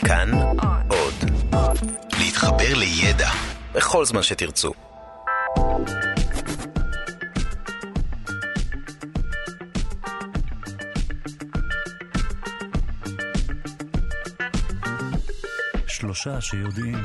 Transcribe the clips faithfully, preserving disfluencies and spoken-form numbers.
כאן עוד. להתחבר לידע בכל זמן שתרצו. שלושה שיודעים.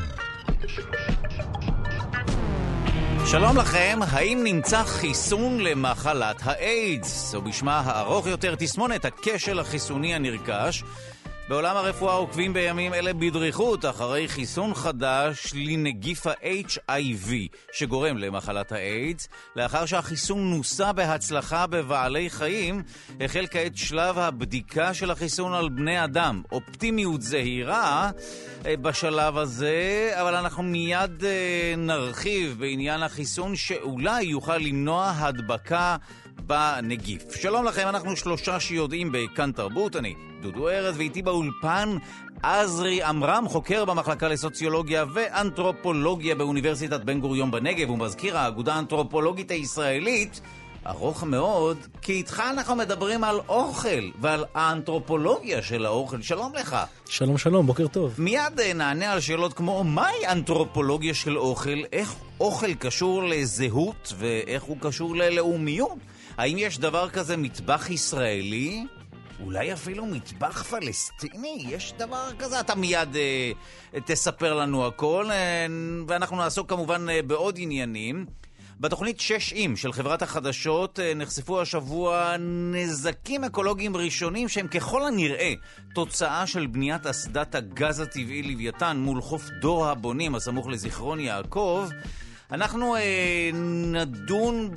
שלום לכם, האם נמצא חיסון למחלת האיידס, או בשמה הארוך יותר תסמונת הכשל החיסוני הנרכש? בעולם הרפואה עוקבים בימים אלה בדריכות אחרי חיסון חדש לנגיף ה-אייץ' איי וי שגורם למחלת האיידס. לאחר שהחיסון נוסה בהצלחה בבעלי חיים, החל כעת שלב הבדיקה של החיסון על בני אדם. אופטימיות זהירה בשלב הזה, אבל אנחנו מיד נרחיב בעניין החיסון שאולי יוכל למנוע הדבקה בנגיף. שלום לכם, אנחנו שלושה שיודעים בכאן תרבות. אני דודו ארז, ואיתי באולפן עזרי עמרם, חוקר במחלקה לסוציולוגיה ואנתרופולוגיה באוניברסיטת בן גוריון בנגב ומזכיר האגודה האנתרופולוגית הישראלית. ארוך מאוד, כי איתך אנחנו מדברים על אוכל ועל האנתרופולוגיה של האוכל. שלום לך. שלום שלום, בוקר טוב. מיד נענה על שאלות כמו מהי אנתרופולוגיה של אוכל, איך אוכל קשור לזהות ואיך הוא קשור ללאומיות. האם יש דבר כזה מטבח ישראלי? אולי אפילו מטבח פלסטיני? יש דבר כזה? אתה מיד אה, תספר לנו הכל, אה, ואנחנו נעסוק כמובן אה, בעוד עניינים. בתוכנית שש אים של חברת החדשות אה, נחשפו השבוע נזקים אקולוגיים ראשונים שהם ככל הנראה תוצאה של בניית אסדת הגז הטבעי לוויתן מול חוף דור הבונים הסמוך לזיכרון יעקב. אנחנו אה, נדון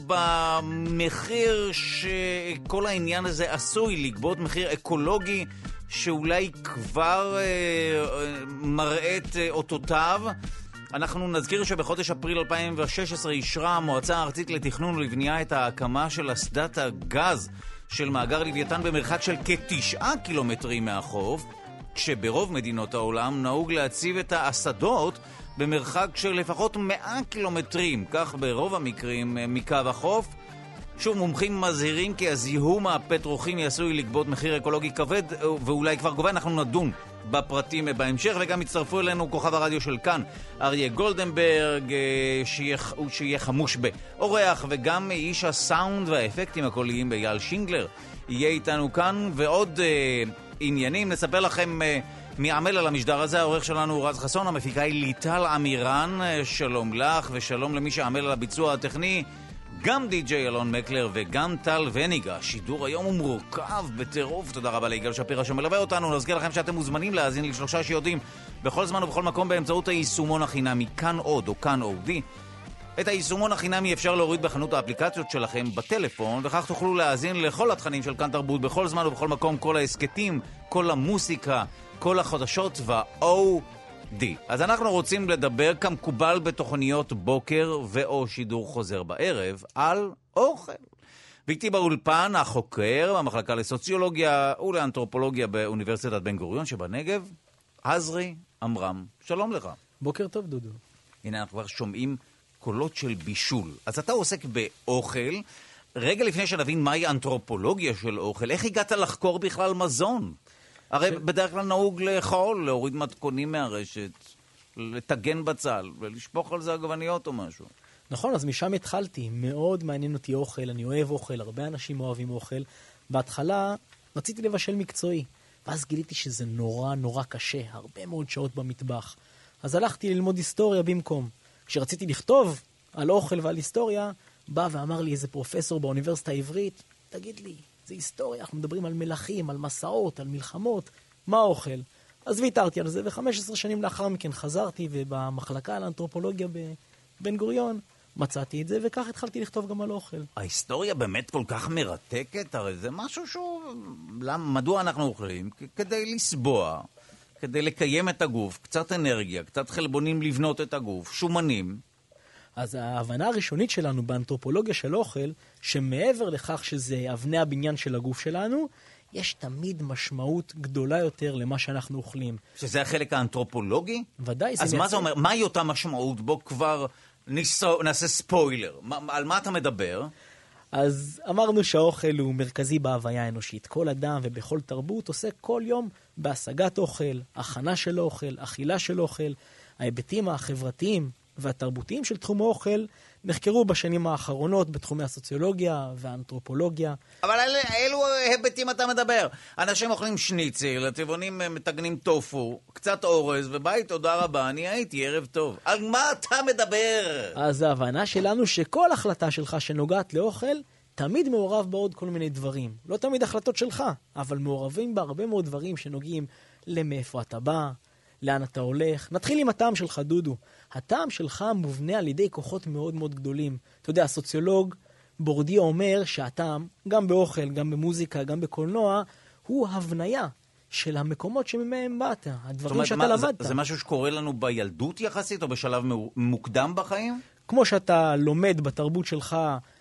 במחיר שכל העניין הזה עשוי לגבות, מחיר אקולוגי שאולי כבר אה, מראה את אה, אותותיו. אנחנו נזכיר שבחודש אפריל אלפיים ושש עשרה אישרה המועצה הארצית לתכנון ולבנייה את ההקמה של אסדת הגז של מאגר לוויתן במרחק של כתשעה קילומטרים מהחוף, כשברוב מדינות העולם נהוג להציב את האסדות במרחק של לפחות מאה קילומטרים, כך ברוב המקרים מקו החוף. שוב, מומחים מזהירים כי הזיהום הפטרוכימי עשוי לגבות מחיר אקולוגי כבד, ואולי כבר גובה. אנחנו נדון בפרטים בהמשך, וגם הצטרפו אלינו כוכב הרדיו של כאן, אריה גולדנברג, שיהיה, שיהיה חמוש באורח, וגם איש הסאונד והאפקטים הקוליים באייל שינגלר יהיה איתנו כאן, ועוד uh, עניינים. נספר לכם uh, מי עמל על המשדר הזה. העורך שלנו הוא רז חסון, המפיקה היא ליטל אמירן. שלום לך ושלום למי שעמל על הביצוע הטכני, גם די-ג'יי אלון מקלר וגם טל וניגה. השידור היום הוא מורכב בטירוף. תודה רבה ליגאל שפירא שמלווה אותנו. נזכיר לכם שאתם מוזמנים להאזין לשלושה שיודעים בכל זמן ובכל מקום באמצעות היישומון החינמי כאן עוד או כאן אודי. את היישומון החינמי אפשר להוריד בחנות האפליקציות שלכם בטלפון, וכך תוכלו להאזין לכל התכנים של כאן תרבות בכל זמן ובכל מקום, כל העסקטים, כל המוסיקה, כל החדשות וה-או די. אז אנחנו רוצים לדבר כמקובל בתוכניות בוקר ואו שידור חוזר בערב על אוכל. ואיתי באולפן החוקר במחלקה לסוציולוגיה ולאנתרופולוגיה באוניברסיטת בן גוריון שבנגב, עזרי עמרם. שלום לך. בוקר טוב דודו. הנה אנחנו כבר שומעים קולות של בישול. אז אתה עוסק באוכל. רגע לפני שנבין מהי אנתרופולוגיה של אוכל, איך הגעת לחקור בכלל מזון? הרי ש... בדרך כלל נהוג לאכול, להוריד מתכונים מהרשת, לתגן בצל ולשפוך על זה עגבניות או משהו. נכון, אז משם התחלתי. מאוד מעניין אותי אוכל, אני אוהב אוכל, הרבה אנשים אוהבים אוכל. בהתחלה רציתי לבשל מקצועי, ואז גיליתי שזה נורא נורא קשה, הרבה מאוד שעות במטבח. אז הלכתי ללמוד היסטוריה במקום. כשרציתי לכתוב על אוכל ועל היסטוריה, בא ואמר לי איזה פרופסור באוניברסיטה העברית, תגיד לי, זה היסטוריה, אנחנו מדברים על מלכים, על מסעות, על מלחמות, מה אוכל? אז ויתרתי על זה, ו-חמש עשרה שנים לאחר מכן חזרתי, ובמחלקה לאנתרופולוגיה בבן גוריון מצאתי את זה, וכך התחלתי לכתוב גם על אוכל. ההיסטוריה באמת כל כך מרתקת, הרי זה משהו שהוא... למה, מדוע אנחנו אוכלים? כדי לסבוע, כדי לקיים את הגוף, קצת אנרגיה, קצת חלבונים לבנות את הגוף, שומנים. אז ההבנה הראשונית שלנו באנתרופולוגיה של אוכל, שמעבר לכך שזה אבני הבניין של הגוף שלנו, יש תמיד משמעות גדולה יותר למה שאנחנו אוכלים. שזה החלק האנתרופולוגי? ודאי. אז מה זה אומר? מהי אותה משמעות? בוא כבר ניסו, נעשה ספוילר. מה, על מה אתה מדבר? אז אמרנו שהאוכל הוא מרכזי בהוויה האנושית. כל אדם ובכל תרבות עוסק כל יום בהשגת אוכל, הכנה של אוכל, אכילה של אוכל. ההיבטים החברתיים והתרבותיים של תחום האוכל נחקרו בשנים האחרונות בתחומי הסוציולוגיה והאנתרופולוגיה. אבל על אילו היבטים אתה מדבר? אנשים אוכלים שניצל, הטבעונים מתגנים טופו, קצת אורז, וביי, תודה רבה, אני הייתי, ערב טוב. על מה אתה מדבר? אז ההבנה שלנו שכל החלטה שלך שנוגעת לאוכל, תמיד מעורב בעוד כל מיני דברים. לא תמיד החלטות שלך, אבל מעורבים בה הרבה מאוד דברים שנוגעים למאיפה אתה בא, לאן אתה הולך. נתחיל עם הטעם שלך, דודו. הטעם שלך מובנה על ידי כוחות מאוד מאוד גדולים. אתה יודע, הסוציולוג בורדיו אומר שהטעם, גם באוכל, גם במוזיקה, גם בקולנוע, הוא הבניה של המקומות שמהם באת, הדברים שאתה למדת. זה, זה משהו שקורה לנו בילדות יחסית, או בשלב מוקדם בחיים? כמו שאתה לומד בתרבות שלך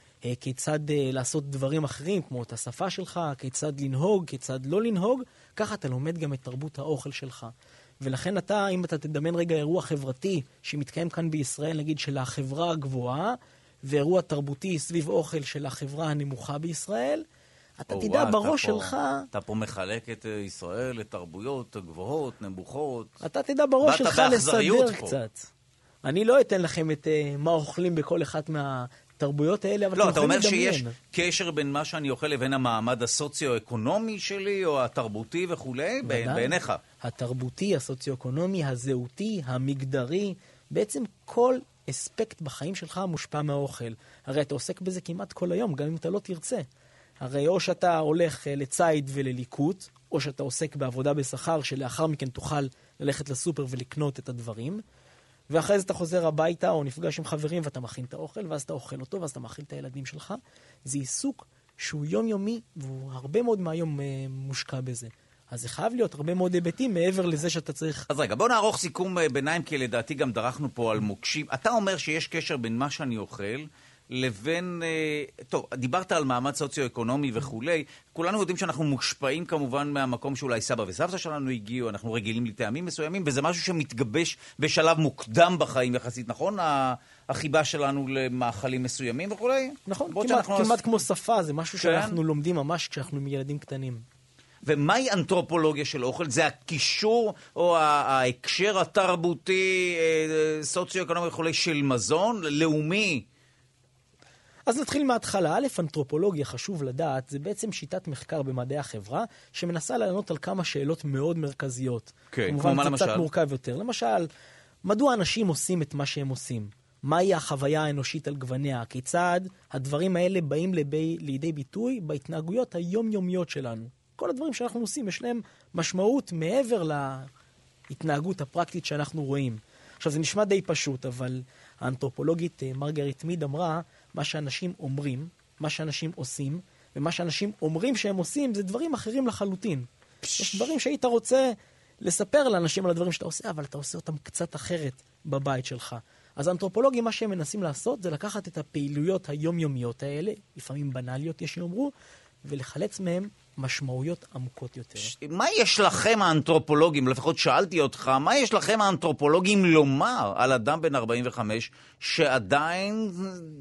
כיצד לעשות דברים אחרים, כמו את השפה שלך, כיצד לנהוג, כיצד לא לנהוג, ככה אתה לומד גם את תרבות האוכל שלך. ולכן אתה, אם אתה תדמיין רגע אירוע חברתי שמתקיים כאן בישראל, נגיד של החברה הגבוהה, ואירוע תרבותי סביב אוכל של החברה הנמוכה בישראל, אתה או תדע ווא, בראש אתה שלך... פה, אתה פה מחלק את ישראל לתרבויות גבוהות, נמוכות. אתה תדע בראש שלך לסדר פה. קצת. אני לא אתן לכם את uh, מה אוכלים בכל אחת מהתרבויות האלה, אבל לא, אתה אומר לדמיין. שיש קשר בין מה שאני אוכל לבין המעמד הסוציו-אקונומי שלי, או התרבותי וכו', בעיניך. התרבותי, הסוציו-אקונומי, הזהותי, המגדרי, בעצם כל אספקט בחיים שלך מושפע מהאוכל. הרי אתה עוסק בזה כמעט כל היום, גם אם אתה לא תרצה. הרי או שאתה הולך לצייד ולליקוט, או שאתה עוסק בעבודה בשכר, שלאחר מכן תוכל ללכת לסופר ולקנות את הדברים, ואחרי זה אתה חוזר הביתה או נפגש עם חברים ואתה מכין את האוכל, ואז אתה אוכל אותו, ואז אתה מכין את הילדים שלך. זה עיסוק שהוא יומיומי, והוא הרבה מאוד מהיום מושקע בזה. אז זה חייב להיות הרבה מאוד היבטים מעבר לזה שאתה צריך... אז רגע, בוא נערוך סיכום ביניים, כי לדעתי גם דרכנו פה על מוקשים. אתה אומר שיש קשר בין מה שאני אוכל לבין... טוב, דיברת על מעמד סוציו-אקונומי וכולי. כולנו יודעים שאנחנו מושפעים כמובן מהמקום שאולי סבא וסבתא שלנו הגיעו, אנחנו רגילים לטעמים מסוימים, וזה משהו שמתגבש בשלב מוקדם בחיים יחסית, נכון? החיבה שלנו למאכלים מסוימים וכולי? נכון, כמעט, כמעט כמו שפה, זה משהו שאנחנו לומדים ממש כשאנחנו ילדים קטנים. ומהי אנתרופולוגיה של אוכל? זה הקישור או ההקשר התרבותי, סוציו-אקונומי וכולי של מזון, לאומי? אז נתחיל מההתחלה. א', אנתרופולוגיה, חשוב לדעת, זה בעצם שיטת מחקר במדעי החברה, שמנסה לענות על כמה שאלות מאוד מרכזיות. כן, כמובן, כמו מה למשל? זה קצת מורכב יותר. למשל, מדוע אנשים עושים את מה שהם עושים? מהי החוויה האנושית על גווניה? כיצד הדברים האלה באים לבי, לידי ביטוי בהתנהגויות היומיומיות שלנו? כל הדברים שאנחנו עושים, יש להם משמעות מעבר להתנהגות הפרקטית שאנחנו רואים. עכשיו, זה נשמע די פשוט, אבל האנתרופולוגית מרגריט מיד אמרה, מה שאנשים אומרים, מה שאנשים עושים, ומה שאנשים אומרים שהם עושים, זה דברים אחרים לחלוטין. יש דברים שהיית רוצה לספר לאנשים על הדברים שאתה עושה, אבל אתה עושה אותם קצת אחרת בבית שלך. אז האנתרופולוגים, מה שהם מנסים לעשות, זה לקחת את הפעילויות היומיומיות האלה, לפעמים בנליות יש שאומרו, ולחלץ מהם משמעויות עמוקות יותר. מה יש לכם האנתרופולוגים, לפחות שאלתי אותך, מה יש לכם האנתרופולוגים לומר על אדם בן ארבעים וחמש שעדיין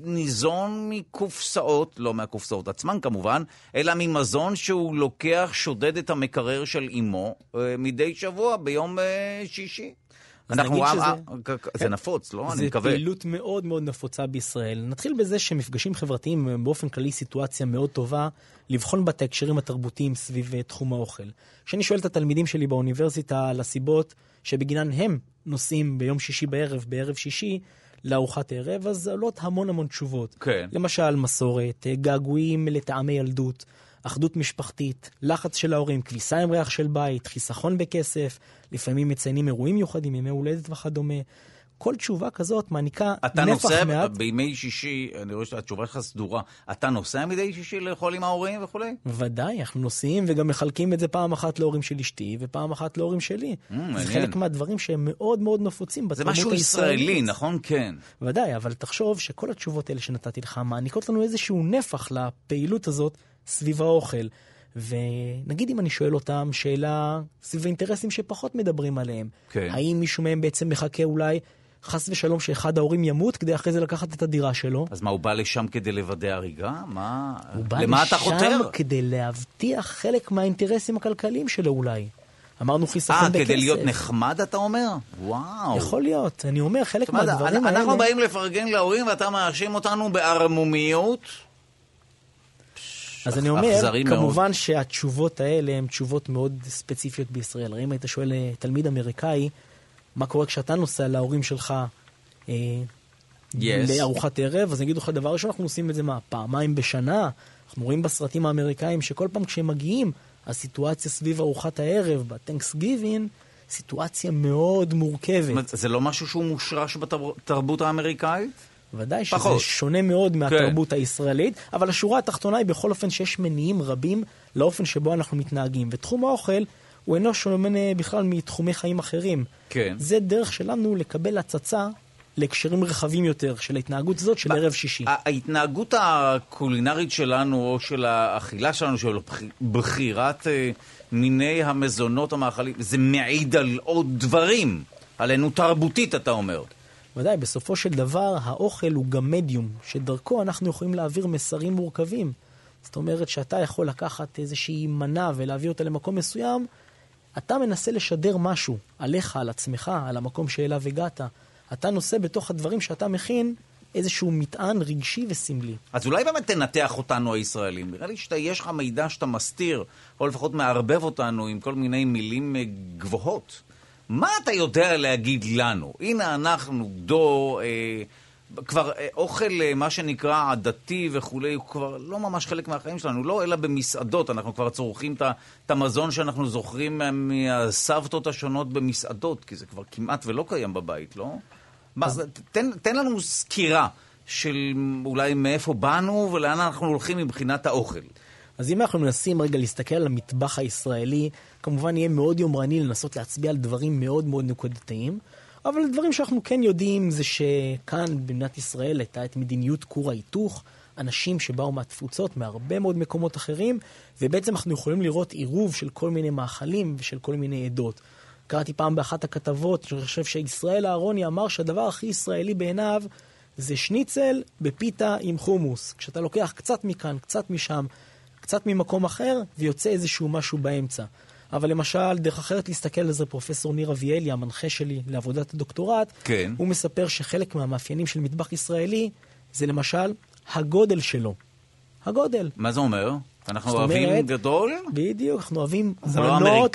ניזון מקופסאות, לא מהקופסאות עצמן כמובן, אלא ממזון שהוא לוקח, שודד את המקרר של אמו מדי שבוע ביום שישי? אנחנו שזה... זה נפוץ, לא? אני מקווה. זה פעילות מאוד מאוד נפוצה בישראל. נתחיל בזה שמפגשים חברתיים הם באופן כללי סיטואציה מאוד טובה לבחון בת ההקשרים התרבותיים סביב תחום האוכל. כשאני שואל את התלמידים שלי באוניברסיטה על הסיבות שבגינן הם נוסעים ביום שישי בערב, בערב שישי, לארוחת ערב, אז עולות המון המון תשובות. כן. למשל מסורת, געגועים לטעמי ילדות, אחדות משפחתית, לחץ של ההורים, כביסה עם ריח של בית, חיסכון בכסף, לפעמים מציינים אירועים מיוחדים, ימי הולדת וכדומה. כל תשובה כזאת מעניקה נפח מעט. אתה נוסע בימי שישי, אני רואה שהתשובה שלך סדורה, אתה נוסע מדי שישי לאכול עם ההורים וכו'? ודאי, אנחנו נוסעים וגם מחלקים את זה פעם אחת להורים של אשתי ופעם אחת להורים שלי. Mm, זה חלק מהדברים שהם מאוד מאוד נפוצים בתרבות הישראלית. זה משהו ישראלי, נכון? כן. ודאי, אבל תחשוב שכל התשובות האלה שנתתי לך מעניקות לנו איזשהו נפח לפעילות הזאת סביב האוכל. ונגיד אם אני שואל אותם שאלה סביב האינטרסים שפחות מדברים עליהם, כן. האם מישהו מהם בעצם מחכה אולי חס ושלום שאחד ההורים ימות כדי אחרי זה לקחת את הדירה שלו. אז מה, הוא בא לשם כדי לוודא הריגה? מה? הוא בא למה אתה חותר? לשם כדי להבטיח חלק מהאינטרסים הכלכליים שלו אולי. אמרנו חיסכון בכסף. אה, כדי להיות נחמד אתה אומר? וואו. יכול להיות. אני אומר, חלק מהדברים האלה... אנחנו באים לפרגן להורים ואתה מאשים אותנו בערמומיות? אז אני אומר, כמובן שהתשובות האלה הן תשובות מאוד ספציפיות בישראל. הרי אם היית שואל תלמיד אמריקאי, מה קורה כשאתה נוסע להורים שלך אה, yes. לארוחת ערב, אז נגיד לך דבר ראשון, אנחנו עושים את זה מה? פעמיים בשנה. אנחנו רואים בסרטים האמריקאים שכל פעם כשהם מגיעים, הסיטואציה סביב ארוחת הערב, בטנקסגיבינג, סיטואציה מאוד מורכבת. זה לא משהו שהוא מושרש בתרבות האמריקאית? ודאי שזה פחות. שונה מאוד מהתרבות כן. הישראלית, אבל השורה התחתונה היא בכל אופן שיש מניעים רבים לאופן שבו אנחנו מתנהגים. ותחום האוכל הוא אינו שונה בכלל מתחומי חיים אחרים. כן. זה דרך שלנו לקבל הצצה להקשרים רחבים יותר של ההתנהגות הזאת של ערב שישי. ההתנהגות הקולינרית שלנו, או של האכילה שלנו, של בחירת מיני המזונות המאכלים, זה מעיד על עוד דברים, עלינו תרבותית, אתה אומר. ודאי, בסופו של דבר, האוכל הוא גם מדיום, שדרכו אנחנו יכולים להעביר מסרים מורכבים. זאת אומרת שאתה יכול לקחת איזושהי מנה ולהביא אותה למקום מסוים, אתה מנסה לשדר משהו עליך, על עצמך, על המקום שאליו הגעת. אתה נושא בתוך הדברים שאתה מכין איזשהו מטען רגשי וסמלי. אז אולי באמת תנתח אותנו הישראלים. נראה לי שיש לך מידע שאתה מסתיר, או לפחות מערבב אותנו עם כל מיני מילים גבוהות. מה אתה יודע להגיד לנו? הנה אנחנו דור, אה, כבר אה, אוכל, אה, מה שנקרא עדתי וכולי, הוא כבר לא ממש חלק מהחיים שלנו, לא אלא במסעדות. אנחנו כבר צורכים את המזון שאנחנו זוכרים מהסבתות השונות במסעדות, כי זה כבר כמעט ולא קיים בבית, לא? אז תן, תן לנו סקירה של אולי מאיפה באנו ולאן אנחנו הולכים מבחינת האוכל. אז אם אנחנו מנסים רגע להסתכל על המטבח הישראלי, כמובן יהיה מאוד יומרני לנסות להצביע על דברים מאוד מאוד נקודתיים, אבל דברים שאנחנו כן יודעים זה שכאן במדינת ישראל הייתה את מדיניות כור ההיתוך, אנשים שבאו מהתפוצות, מהרבה מאוד מקומות אחרים, ובעצם אנחנו יכולים לראות עירוב של כל מיני מאכלים ושל כל מיני עדות. קראתי פעם באחת הכתבות, שאני חושב שישראל אהרוני אמר שהדבר הכי ישראלי בעיניו זה שניצל בפיתה עם חומוס. כשאתה לוקח קצת מכאן, קצת משם, קצת ממקום אחר, ויוצא איזשהו משהו באמצע. אבל למשל, דרך אחרת להסתכל על זה, פרופסור ניר אביאלי, המנחה שלי לעבודת הדוקטורט, כן. הוא מספר שחלק מהמאפיינים של מטבח ישראלי, זה למשל הגודל שלו. הגודל. מה זה אומר? אנחנו אוהבים אומרת, גדול? בדיוק, אנחנו אוהבים מנות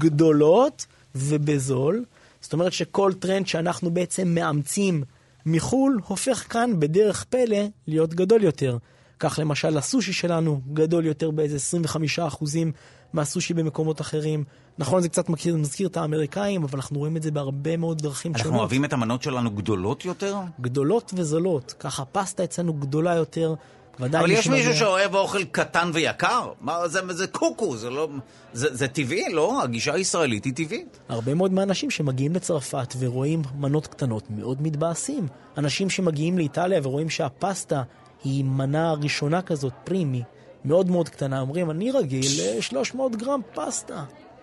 גדולות ובזול. זאת אומרת שכל טרנד שאנחנו בעצם מאמצים מחול, הופך כאן בדרך פלא להיות גדול יותר. כך למשל הסושי שלנו גדול יותר באיזה עשרים וחמישה אחוזים מהסושי במקומות אחרים. נכון, זה קצת מזכיר, מזכיר את האמריקאים, אבל אנחנו רואים את זה בהרבה מאוד דרכים אנחנו שונות. אנחנו אוהבים את המנות שלנו גדולות יותר? גדולות וזולות. ככה פסטה אצלנו גדולה יותר. אבל יש מישהו שאוהב אוכל קטן ויקר? מה, זה, זה קוקו, זה לא... זה, זה טבעי, לא? הגישה הישראלית היא טבעית. הרבה מאוד מהאנשים שמגיעים לצרפת ורואים מנות קטנות מאוד מתבאסים. אנשים שמגיעים לאיטליה ורואים שהפסטה היא מנה ראשונה כזאת, פרימי, מאוד מאוד קטנה, אומרים, אני רגיל ל-שלוש מאות גרם פסטה.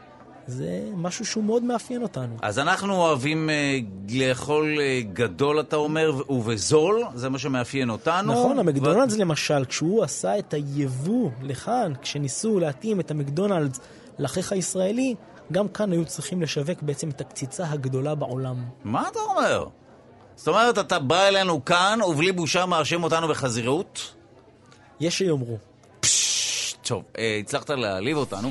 זה משהו שהוא מאוד מאפיין אותנו. אז אנחנו אוהבים uh, לאכול uh, גדול, אתה אומר, ובזול, זה מה שמאפיין אותנו. נכון, המקדונלדס ו... למשל, כשהוא עשה את היבוא לכאן, כשניסו להתאים את המקדונלדס לחיך הישראלי, גם כאן היו צריכים לשווק בעצם את הקציצה הגדולה בעולם. מה אתה אומר? זאת אומרת, אתה בא אלינו כאן, ובלי בושה מאשים אותנו בחזירות? יש שיאמרו. פשש, טוב, אה, הצלחת להעליב אותנו.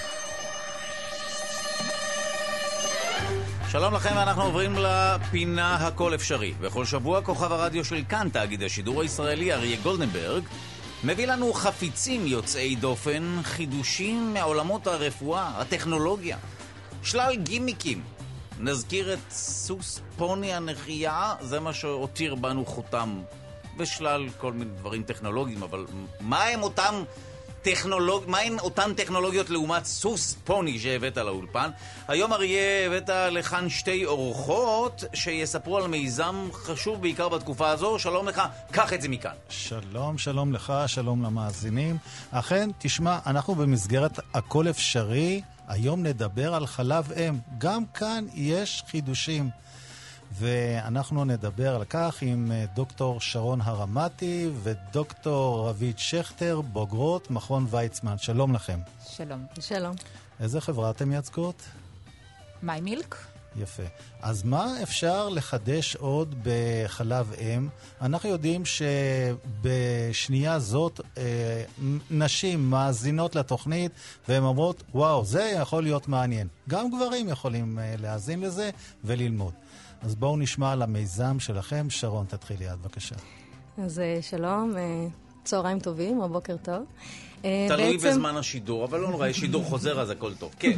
שלום לכם, ואנחנו עוברים לפינה הכל אפשרי. בכל שבוע כוכב הרדיו של כאן, תאגיד השידור הישראלי, אריה גולדנברג, מביא לנו חפיצים יוצאי דופן, חידושים מעולמות הרפואה, הטכנולוגיה, שלל גימיקים. נזכיר את סוס פוני הנחייה, זה מה שהותיר בנו חותם, בשלל כל מיני דברים טכנולוגיים, אבל מה הם אותם טכנולוג... מה הן אותן טכנולוגיות לעומת סוס פוני שהבאת לאולפן? היום אריה הבאת לכאן שתי אורחות שיספרו על מיזם חשוב בעיקר בתקופה הזו. שלום לך, קח את זה מכאן. שלום, שלום לך, שלום למאזינים. אכן, תשמע, אנחנו במסגרת הכל אפשרי, היום נדבר על חלב אם. גם כאן יש חידושים. ואנחנו נדבר על כך עם דוקטור שרון הרמתי ודוקטור רבית שכטר, בוגרות מכון ויצמן. שלום לכם. שלום. שלום. איזה חברה אתם מייצגות? מי מילק. יפה. אז מה אפשר לחדש עוד בחלב אם? אנחנו יודעים שבשנייה זאת אה, נשים מאזינות לתוכנית והן אומרות, וואו, זה יכול להיות מעניין. גם גברים יכולים אה, להאזין לזה וללמוד. אז בואו נשמע על המיזם שלכם. שרון, תתחילי עד, בבקשה. אז שלום, צהריים טובים, או בוקר טוב. תלוי בזמן השידור, אבל לא נורא, יש שידור חוזר, אז הכל טוב. כן.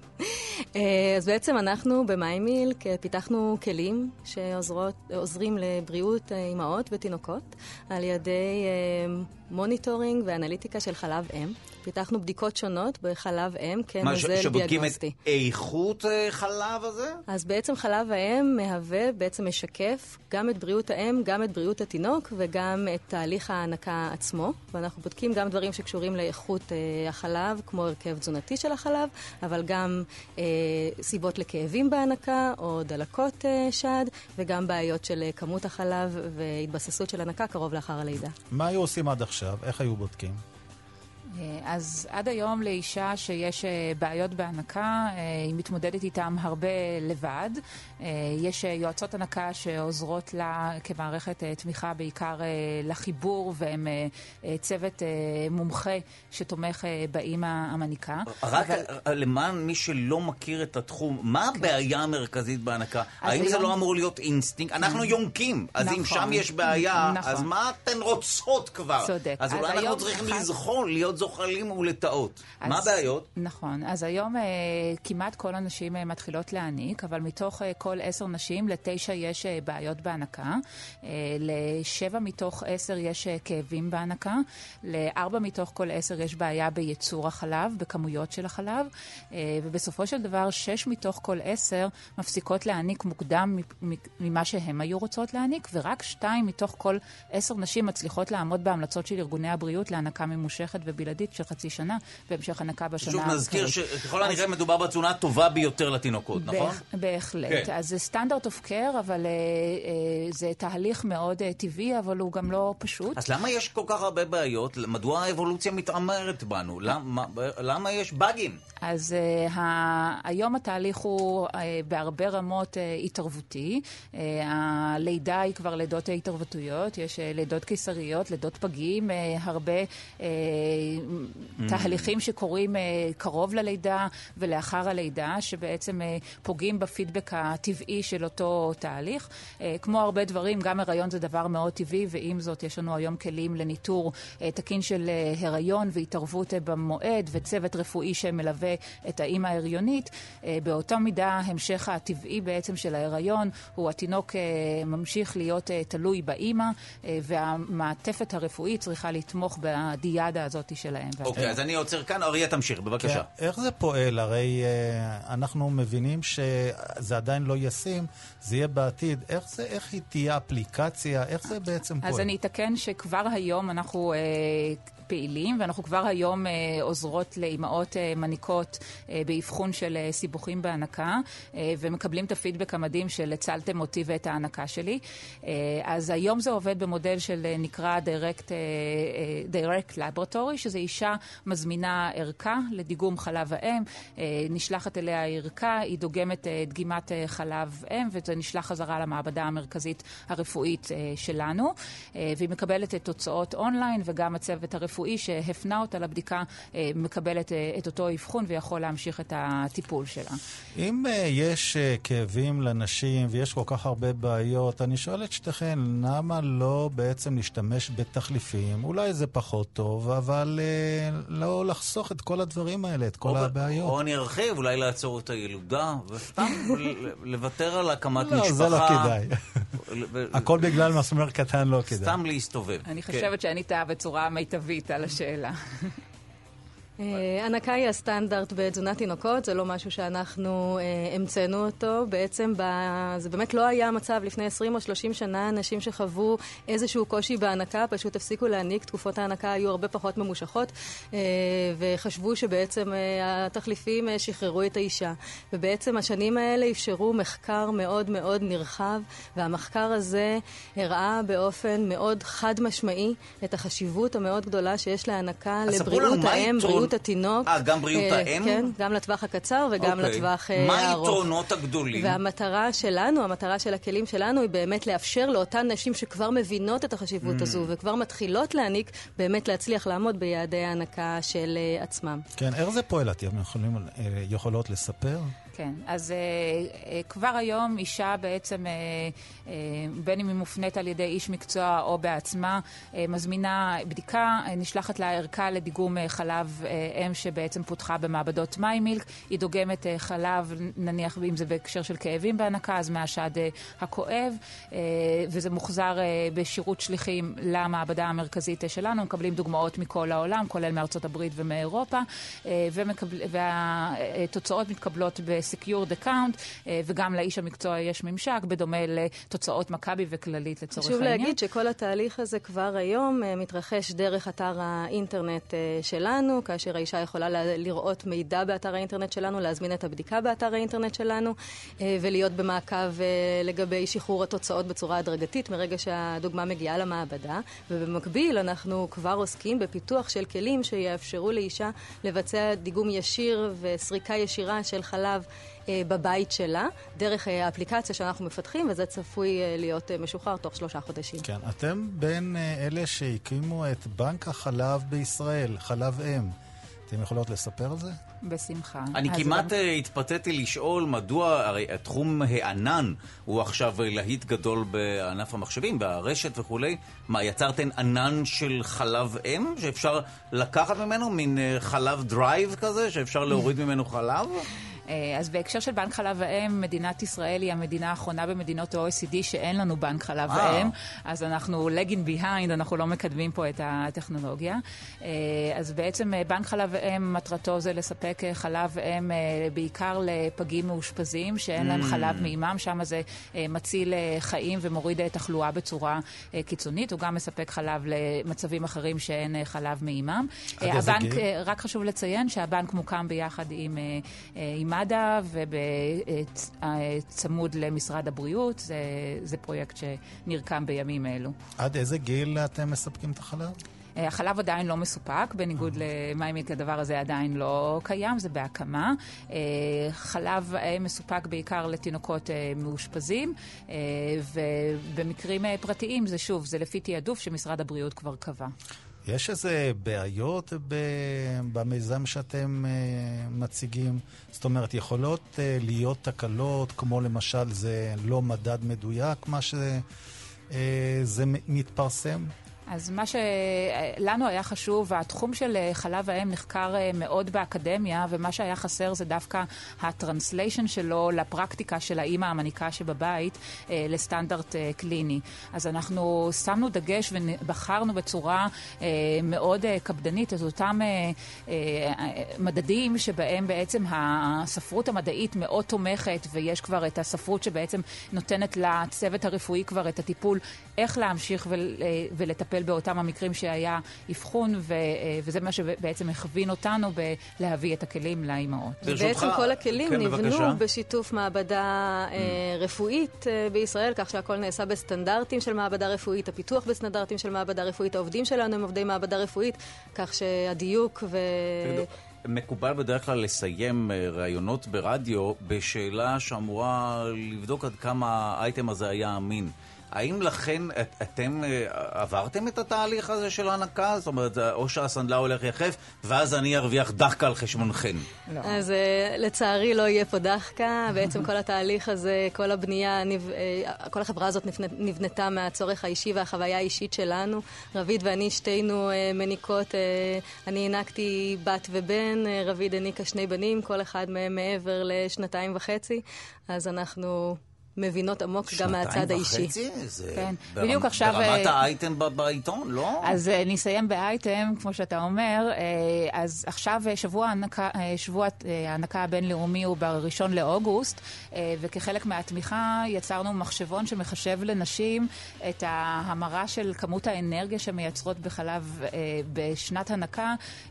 אז בעצם אנחנו במי מילק פיתחנו כלים שעוזרים לבריאות אימהות ותינוקות על ידי מוניטורינג ואנליטיקה של חלב אם. פיתחנו בדיקות שונות בחלב אם כנוזל דיאגנוסטי. שבודקים את איכות חלב הזה? אז בעצם חלב האם מהווה, בעצם משקף גם את בריאות האם, גם את בריאות התינוק וגם את תהליך ההנקה עצמו. ואנחנו בודקים גם דברים שקשורים לאיכות אה, החלב, כמו הרכב תזונתי של החלב, אבל גם אה, סיבות לכאבים בהנקה או דלקות אה, שד, וגם בעיות של אה, כמות החלב והתבססות של הנקה קרוב לאחר הלידה. מה היו עושים עד עכשיו? איך היו בודקים? אז עד היום לאישה שיש בעיות בהנקה, היא מתמודדת איתם הרבה לבד. יש יועצות הנקה שעוזרות לה כמערכת תמיכה בעיקר לחיבור, והם צוות מומחה שתומך באמא המניקה. רק אבל... למען מי שלא מכיר את התחום, מה הבעיה המרכזית בהנקה? האם היום... זה לא אמור להיות אינסטינקט? אנחנו יונקים, אז נכון. אם שם יש בעיה, נכון. אז מה אתן רוצות כבר? צודק. אז אולי אז אנחנו צריכים אחד... לזכור, להיות זוכלים ולטעות. אז, מה הבעיות? נכון. אז היום אה, כמעט כל הנשים אה, מתחילות להעניק, אבל מתוך אה, כל עשר נשים, לתשע יש אה, בעיות בהנקה. אה, לשבע מתוך עשר יש אה, כאבים בהנקה. לארבע מתוך כל עשר יש בעיה בייצור החלב, בכמויות של החלב. אה, ובסופו של דבר, שש מתוך כל עשר מפסיקות להעניק מוקדם ממה שהן היו רוצות להעניק, ורק שתיים מתוך כל עשר נשים מצליחות לעמוד בהמלצות של ארגוני הבריאות להנקה ממושכת ובלעדית של חצי שנה, והמשך הנקה בשנה. שוב נזכיר שככל הנראה מדובר בתזונה הטובה ביותר לתינוקות, נכון? בהחלט. אז זה סטנדרט אוף קר, אבל זה תהליך מאוד טבעי, אבל הוא גם לא פשוט. אז למה יש כל כך הרבה בעיות? מדוע האבולוציה מתעמרת בנו? למה יש באגים? אז היום התהליך הוא בהרבה רמות התערבותי. הלידה היא כבר לידות התערבותיות, יש לידות קיסריות, לידות פגים, הרבה תהליכים שקורים קרוב ללידה ולאחר הלידה, שבעצם פוגעים בפידבק הטבעי של אותו תהליך. כמו הרבה דברים, גם הריון זה דבר מאוד טבעי, ועם זאת יש לנו היום כלים לניטור תקין של הריון והתערבות במועד, וצוות רפואי שמלווה את האמא ההריונית. באותה מידה, המשך הטבעי בעצם של ההריון, הוא התינוק ממשיך להיות תלוי באמא, והמעטפת הרפואית צריכה לתמוך בדיאדה הזאת שלהם. אוקיי, אז אני עוצר כאן. אריה, תמשיך, בבקשה. איך זה פועל? הרי אנחנו מבינים שזה עדיין לא ישים, זה יהיה בעתיד. איך היא תהיה אפליקציה? איך זה בעצם פועל? אז אני אתקן שכבר היום אנחנו פעילים, ואנחנו כבר היום אה, עוזרות לאימהות אה, מניקות אה, באבחון של אה, סיבוכים בהנקה, אה, ומקבלים את הפידבק המדהים של הצלתם אותי ואת ההנקה שלי. אה, אז היום זה עובד במודל של אה, נקרא Direct, אה, Direct Laboratory, שזה אישה מזמינה ערכה לדיגום חלב האם, אה, נשלחת אליה ערכה, היא דוגמת אה, דגימת אה, חלב אם, וזה נשלח חזרה למעבדה המרכזית הרפואית אה, שלנו, אה, והיא מקבלת את תוצאות אונליין, וגם הצוות הרפואי שהפנה אותה לבדיקה מקבלת את אותו אבחון ויכול להמשיך את הטיפול שלה. אם יש כאבים לנשים ויש כל כך הרבה בעיות, אני שואל את שתיכן, למה לא בעצם להשתמש בתחליפים? אולי זה פחות טוב, אבל לא לחסוך את כל הדברים האלה, את כל הבעיות. או אני ארחיב, אולי לעצור את הילודה, וסתם לוותר על הקמת משפחה. לא, זה לא כדאי. הכל בגלל מסמר קטן לא כדאי. סתם להסתובב. אני חושבת שענית בצורה מיטבית על השאלה. הנקה היא הסטנדרט בתזונת תינוקות, זה לא משהו שאנחנו המצאנו אותו. בעצם זה באמת לא היה המצב לפני עשרים או שלושים שנה. אנשים שחוו איזשהו קושי בהנקה פשוט הפסיקו להעניק, תקופות ההנקה היו הרבה פחות ממושכות, וחשבו שבעצם התחליפים שחררו את האישה. ובעצם השנים האלה אפשרו מחקר מאוד מאוד נרחב, והמחקר הזה הראה באופן מאוד חד משמעי את החשיבות המאוד גדולה שיש להנקה לבריאות האם, בריאות התינוק. אה, גם בריאות האם? כן, גם לטווח הקצר וגם לטווח הארוך. מה היתרונות הגדולים? והמטרה שלנו, המטרה של הכלים שלנו היא באמת לאפשר לאותן נשים שכבר מבינות את החשיבות הזו וכבר מתחילות להעניק, באמת להצליח לעמוד ביעדי ההנקה של עצמם. כן, איך זה פועל? אתם יכולות לספר? כן, אז uh, כבר היום אישה בעצם, uh, uh, בין אם היא מופנית על ידי איש מקצוע או בעצמה, uh, מזמינה בדיקה, uh, נשלחת לה ערכה לדיגום uh, חלב uh, אם שבעצם פותחה במעבדות מיי-מילק, היא דוגמת uh, חלב, נניח אם זה בהקשר של כאבים בהנקה, אז מהשד uh, הכואב, uh, וזה מוחזר uh, בשירות שליחים למעבדה המרכזית uh, שלנו, מקבלים דוגמאות מכל העולם, כולל מארצות הברית ומאירופה, uh, ומקבל, והתוצאות מתקבלות ב secured account, וגם לאיש המקצוע יש ממשק, בדומה לתוצאות מכבי וכללית לצורך העניין. חשוב להגיד שכל התהליך הזה כבר היום מתרחש דרך אתר האינטרנט שלנו, כאשר האישה יכולה לראות מידע באתר האינטרנט שלנו, להזמין את הבדיקה באתר האינטרנט שלנו, ולהיות במעקב לגבי שחרור התוצאות בצורה הדרגתית, מרגע שהדוגמה מגיעה למעבדה, ובמקביל אנחנו כבר עוסקים בפיתוח של כלים שיאפשרו לאישה לבצע דיגום ישיר וסריקה ישירה של חלב בבית שלה, דרך האפליקציה שאנחנו מפתחים, וזה צפוי להיות משוחרר תוך שלושה חודשים. כן, אתם בין אלה שהקימו את בנק החלב בישראל, חלב אם. אתם יכולות לספר על זה? בשמחה. אני כמעט התפתיתי לשאול מדוע, הרי תחום הענן הוא עכשיו להיט גדול בענף המחשבים, ברשת וכולי. מה, יצרתם ענן של חלב אם שאפשר לקחת ממנו, מין חלב דרייב כזה, שאפשר להוריד ממנו חלב? אז בהקשר של בנק חלב האם, מדינת ישראל היא המדינה האחרונה במדינות ה-או אי סי די שאין לנו בנק חלב האם, אז אנחנו lagging behind, אנחנו לא מקדמים פה את הטכנולוגיה. אז בעצם בנק חלב האם, מטרתו זה לספק חלב אם בעיקר לפגים מאושפזים, שאין להם חלב מאימם, שם זה מציל חיים ומוריד תחלואה בצורה קיצונית, הוא גם מספק חלב למצבים אחרים שאין חלב מאימם. הבנק, רק חשוב לציין שהבנק מוקם ביחד עם עם מד"א ובצמוד למשרד הבריאות. זה, זה פרויקט שנרקם בימים אלו. עד איזה גיל אתם מספקים את החלב? החלב עדיין לא מסופק, בניגוד למיי-מילק הדבר הזה עדיין לא קיים, זה בהקמה. חלב מסופק בעיקר לתינוקות מאושפזים, ובמקרים פרטיים זה שוב, זה לפי תיעדוף שמשרד הבריאות כבר קבע. יש איזה בעיות במיזם שאתם מציגים? זאת אומרת, יכולות להיות תקלות, כמו למשל זה לא מדד מדויק, מה שזה מתפרסם? אז מה שלנו היה חשוב, התחום של חלב האם נחקר מאוד באקדמיה, ומה שהיה חסר זה דווקא הטרנסליישן שלו לפרקטיקה של האמא המניקה שבבית, לסטנדרט קליני. אז אנחנו שמנו דגש ובחרנו בצורה מאוד קפדנית את אותם מדדים שבהם בעצם הספרות המדעית מאוד תומכת, ויש כבר את הספרות שבעצם נותנת לצוות הרפואי כבר את הטיפול, איך להמשיך ולטפל באותם המקרים שהיה אבחון, ו- וזה מה שבעצם הכווין אותנו להביא את הכלים לאימהות. בעצם כל הכלים כן, נבנו בבקשה. בשיתוף מעבדה אה, רפואית אה, בישראל, כך שהכל נעשה בסטנדרטים של מעבדה רפואית, הפיתוח בסטנדרטים של מעבדה רפואית, העובדים שלנו הם עובדי מעבדה רפואית, כך שהדיוק ו... מקובל בדרך כלל לסיים ראיונות ברדיו בשאלה שאמורה לבדוק עד כמה האייטם הזה היה אמין. האם לכן את, אתם עברתם את התהליך הזה של ההנקה? זאת אומרת, או שהסנדלה הולך יחף, ואז אני ארוויח דחקה על חשבונכן. לא. אז לצערי לא יהיה פה דחקה. בעצם כל התהליך הזה, כל הבנייה, כל החברה הזאת נבנתה מהצורך האישי והחוויה האישית שלנו. רביד ואני שתינו מניקות. אני הענקתי בת ובן, רביד העניקה שני בנים, כל אחד מהם מעבר לשנתיים וחצי. אז אנחנו... מבינות עמוק גם מהצד האישי. שנתיים וחצי? זה כן, ברמ... בדיוק עכשיו... ברמת האייטם ב- בעיתון, לא? אז נסיים באייטם, כמו שאתה אומר. אז עכשיו שבוע ההנקה, שבוע ההנקה הבינלאומי הוא בראשון לאוגוסט, וכחלק מהתמיכה יצרנו מחשבון שמחשב לנשים את ההמרה של כמות האנרגיה שמייצרות בחלב בשנת הנקה,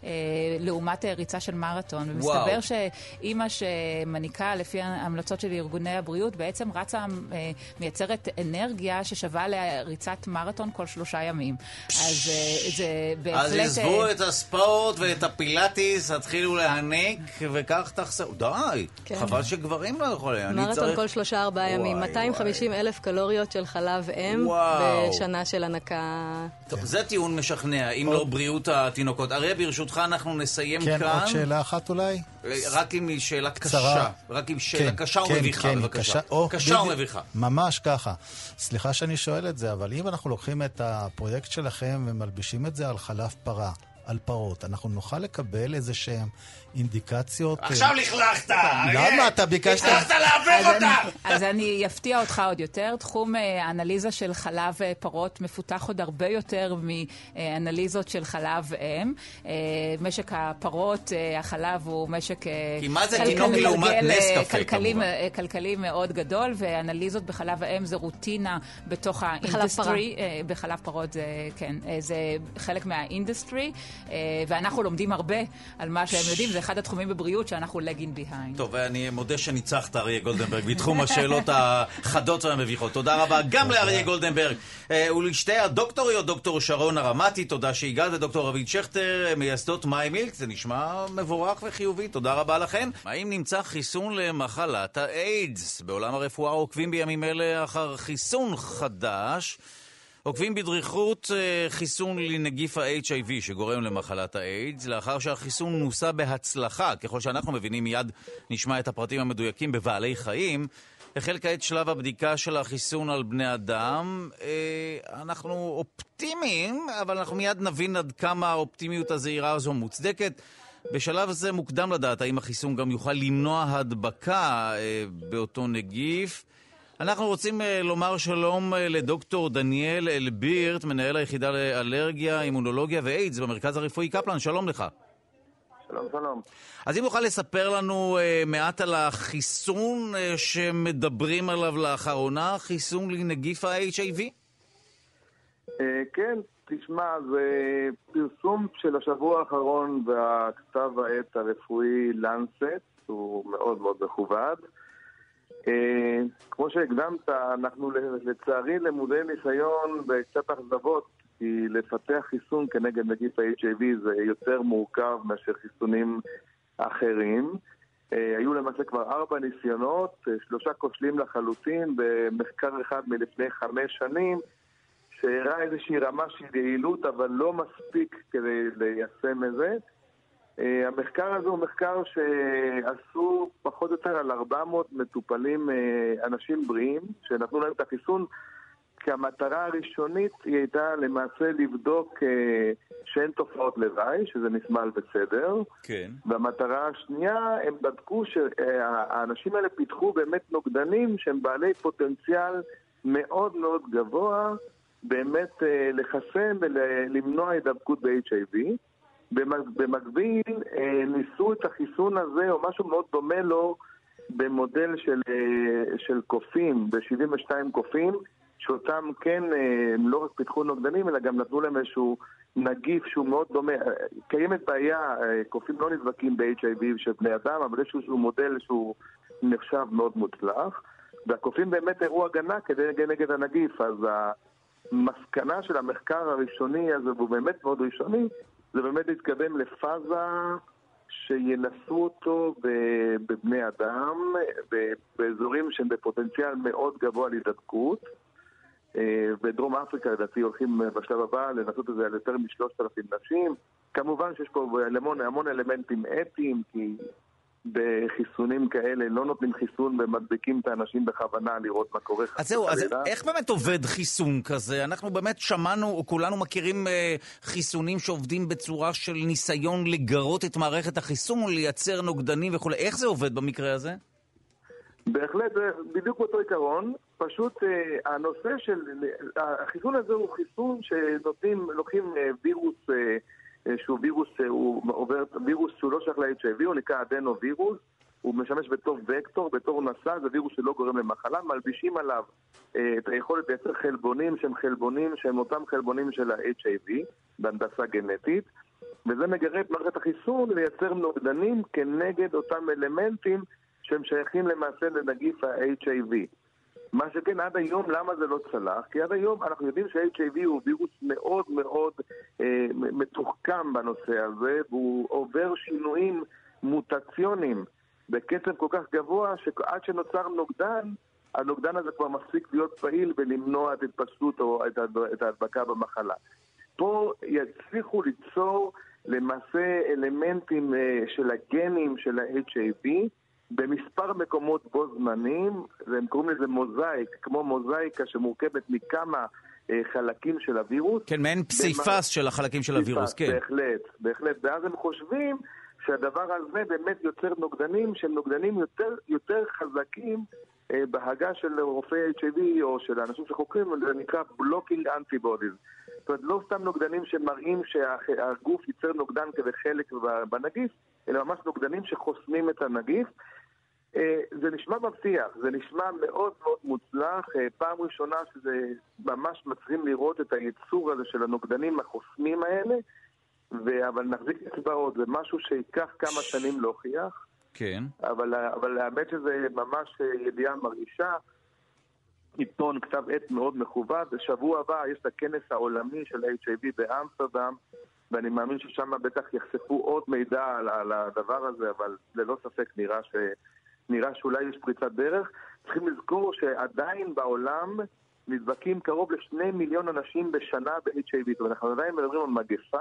לעומת ריצה של מרתון. ומסתבר שאימא שמניקה לפי ההמלצות של ארגוני הבריאות, בעצם רצה מייצרת אנרגיה ששווה לריצת מרתון כל שלושה ימים. אז זה בהחלט... אז עזבו את הספורט ואת הפילאטיס, התחילו להעניק, וכך תחסר... די, חבל שגברים לא יכולים. מרתון כל שלושה ארבעה ימים. מאתיים וחמישים אלף קלוריות של חלב אם בשנה של הנקה. טוב, זה טיעון משכנע, אם לא בריאות התינוקות. אריה, ברשותך אנחנו נסיים כאן. כן, עוד שאלה אחת אולי? רק עם שאלה קשה. רק עם שאלה קשה ומביכה, בבקשה. קשה ומביכה. ממש ככה. סליחה שאני שואל את זה, אבל אם אנחנו לוקחים את הפרויקט שלכם ומלבישים את זה על חלב פרה, על פרות, אנחנו נוכל לקבל איזה שהם אינדיקציות... עכשיו לכלכת! למה? אתה ביקשת... הצלחת להפך אותה! אז אני אפתיע אותך עוד יותר. תחום האנליזה של חלב פרות מפותח עוד הרבה יותר מאנליזות של חלב אם. משק הפרות, החלב הוא משק... כי מה זה תינוק לעומת נס קפה, כמובן? כלכלי מאוד גדול, ואנליזות בחלב אם זה רוטינה בתוך האינדסטרי. בחלב פרות זה, כן, זה חלק מהאינדסטרי, ואנחנו לומדים הרבה על מה שהם יודעים. זה אחד התחומים בבריאות שאנחנו lagging behind. טוב, ואני מודה שניצחת אריה גולדנברג בתחום השאלות החדות והמביכות. תודה רבה גם לאריה גולדנברג ולשתי הדוקטוריות, דוקטור שרון הרמתי, תודה שהגעת, ודוקטור רביד שכטר, מייסדות מיי מילק. זה נשמע מבורך וחיובי, תודה רבה לכן. האם נמצא חיסון למחלת האיידס? בעולם הרפואה עוקבים בימים אלה אחר חיסון חדש. עוקבים בדריכות חיסון לנגיף ה-אייץ' איי וי שגורם למחלת האיידס, לאחר שהחיסון נוסה בהצלחה, ככל שאנחנו מבינים מיד נשמע את הפרטים המדויקים בבעלי חיים, החל כעת שלב הבדיקה של החיסון על בני אדם. אנחנו אופטימיים, אבל אנחנו מיד נבין עד כמה האופטימיות הזהירה הזו מוצדקת. בשלב הזה מוקדם לדעת האם החיסון גם יוכל למנוע הדבקה באותו נגיף. אנחנו רוצים לומר שלום לדוקטור דניאל אלבירט, מנהל היחידה לאלרגיה, אימונולוגיה ואיידס במרכז הרפואי קפלן. שלום לך. שלום, שלום. אז אם נוכל לספר לנו מעט על החיסון שמדברים עליו לאחרונה, חיסון לנגיף ה-אייץ' איי וי? כן, תשמע, זה פרסום של השבוע האחרון בכתב העת הרפואי לנסט, הוא מאוד מאוד מכובד. כמו שהקדמת, אנחנו לצערי למודי ניסיון וקצת אכזבות, כי לפתח חיסון כנגד נגיף ה-אייץ' איי וי זה יותר מורכב מאשר חיסונים אחרים. היו למעשה כבר ארבע ניסיונות, שלושה כושלים לחלוטין, במחקר אחד מלפני חמש שנים, שהראה איזושהי רמה של יעילות, אבל לא מספיק כדי ליישם את זה. המחקר הזה הוא מחקר שעשו פחות או יותר על ארבע מאות מטופלים, אנשים בריאים, שנתנו להם את החיסון, כי המטרה הראשונית היא הייתה למעשה לבדוק שאין תופעות לוואי, שזה נסמל בסדר. כן. והמטרה השנייה, הם בדקו שהאנשים האלה פיתחו באמת נוגדנים שהם בעלי פוטנציאל מאוד מאוד גבוה, באמת לחסן ולמנוע הידבקות ב-אייץ' איי וי. במקביל ניסו את החיסון הזה או משהו מאוד דומה לו במודל של, של קופים, ב-שבעים ושתיים קופים, שאותם כן הם לא רק פיתחו נוגדנים אלא גם נתנו להם איזשהו נגיף שהוא מאוד דומה. קיימת בעיה, קופים לא נדבקים ב-אייץ' איי וי של בני אדם, אבל יש איזשהו מודל שהוא נחשב מאוד מוצלח, והקופים באמת הראו הגנה כדי נגד הנגיף. אז המסקנה של המחקר הראשוני הזה, והוא באמת מאוד ראשוני, זה באמת להתקדם לפאזה שינסו אותו בבני אדם, באזורים שהם בפוטנציאל מאוד גבוה להידבקות. בדרום אפריקה לדעתי הולכים בשלב הבא לנסות את זה על יותר משלושת אלפים נשים. כמובן שיש פה המון, המון אלמנטים אתיים, כי בחיסונים כאלה לא נותנים חיסון ומדביקים את האנשים בכוונה לראות מה קורה. אז זהו, אז איך באמת עובד חיסון כזה? אנחנו באמת שמענו, או כולנו מכירים אה, חיסונים שעובדים בצורה של ניסיון לגרות את מערכת החיסון, לייצר נוגדנים וכו'. איך זה עובד במקרה הזה? בהחלט, בדיוק באותו עיקרון, פשוט הנושא של, החיסון הזה הוא חיסון שנותנים, לוקחים וירוס, שהוא וירוס, הוא עובר, וירוס שהוא לא שייך ל-אייץ' איי וי, הוא נקרא אדנווירוס, הוא משמש בתור וקטור, בתור נשא, זה וירוס שלא גורם למחלה, מלבישים עליו את היכולת לייצר חלבונים שהם חלבונים שהם אותם חלבונים של ה-אייץ' איי וי, בהנדסה גנטית, וזה מגרה את מערכת החיסון לייצר נוגדנים כנגד אותם אלמנטים שהם שייכים למעשה לנגיף ה-אייץ' איי וי. מה שכן עד היום, למה זה לא צלח? כי עד היום אנחנו יודעים שה-אייץ' איי וי הוא וירוס מאוד מאוד אה, מתוחכם בנושא הזה, והוא עובר שינויים מוטציונים בקצב כל כך גבוה, שעד שנוצר נוגדן, הנוגדן הזה כבר מפסיק להיות פעיל ולמנוע את התפשטות או את ההדבקה במחלה. פה יצליחו ליצור למעשה אלמנטים של הגנים של ה-אייץ' איי וי במספר מקומות בו זמנים, והם קוראים לזה מוזאיק, כמו מוזאיקה שמורכבת מכמה חלקים של הווירוס. כן, מעין פסיפס של החלקים של הווירוס, כן. בהחלט, בהחלט. ואז הם חושבים שהדבר הזה באמת יוצר נוגדנים שהם נוגדנים יותר, יותר חזקים אה, בהגה של רופאי אייץ' איי וי או של האנשים שחוקרים, זה נקרא blocking antibodies. זאת אומרת, לא סתם נוגדנים שמראים שהגוף ייצר נוגדן כחלק בנגיף, אלא ממש נוגדנים שחוסמים את הנגיף. אה, זה נשמע מבטיח, זה נשמע מאוד מאוד מוצלח, אה, פעם ראשונה שזה ממש מצליחים לראות את הייצור הזה של הנוגדנים החוסמים האלה, ו- אבל נחזיק אצבעות, זה משהו שיקח כמה שנים להוכיח. כן. אבל, אבל האמת שזה ממש ידיעה מרעישה. עיתון כתב עת מאוד מכובד. בשבוע הבא יש את הכנס העולמי של ה-אייץ' איי וי באמסטרדם, ואני מאמין ששם בטח יחשפו עוד מידע על, על הדבר הזה, אבל ללא ספק נראה, ש, נראה שאולי יש פריצת דרך. צריכים לזכור שעדיין בעולם נדבקים קרוב לשני מיליון אנשים בשנה ב-אייץ' איי וי, ואנחנו עדיין מדברים על מגפה,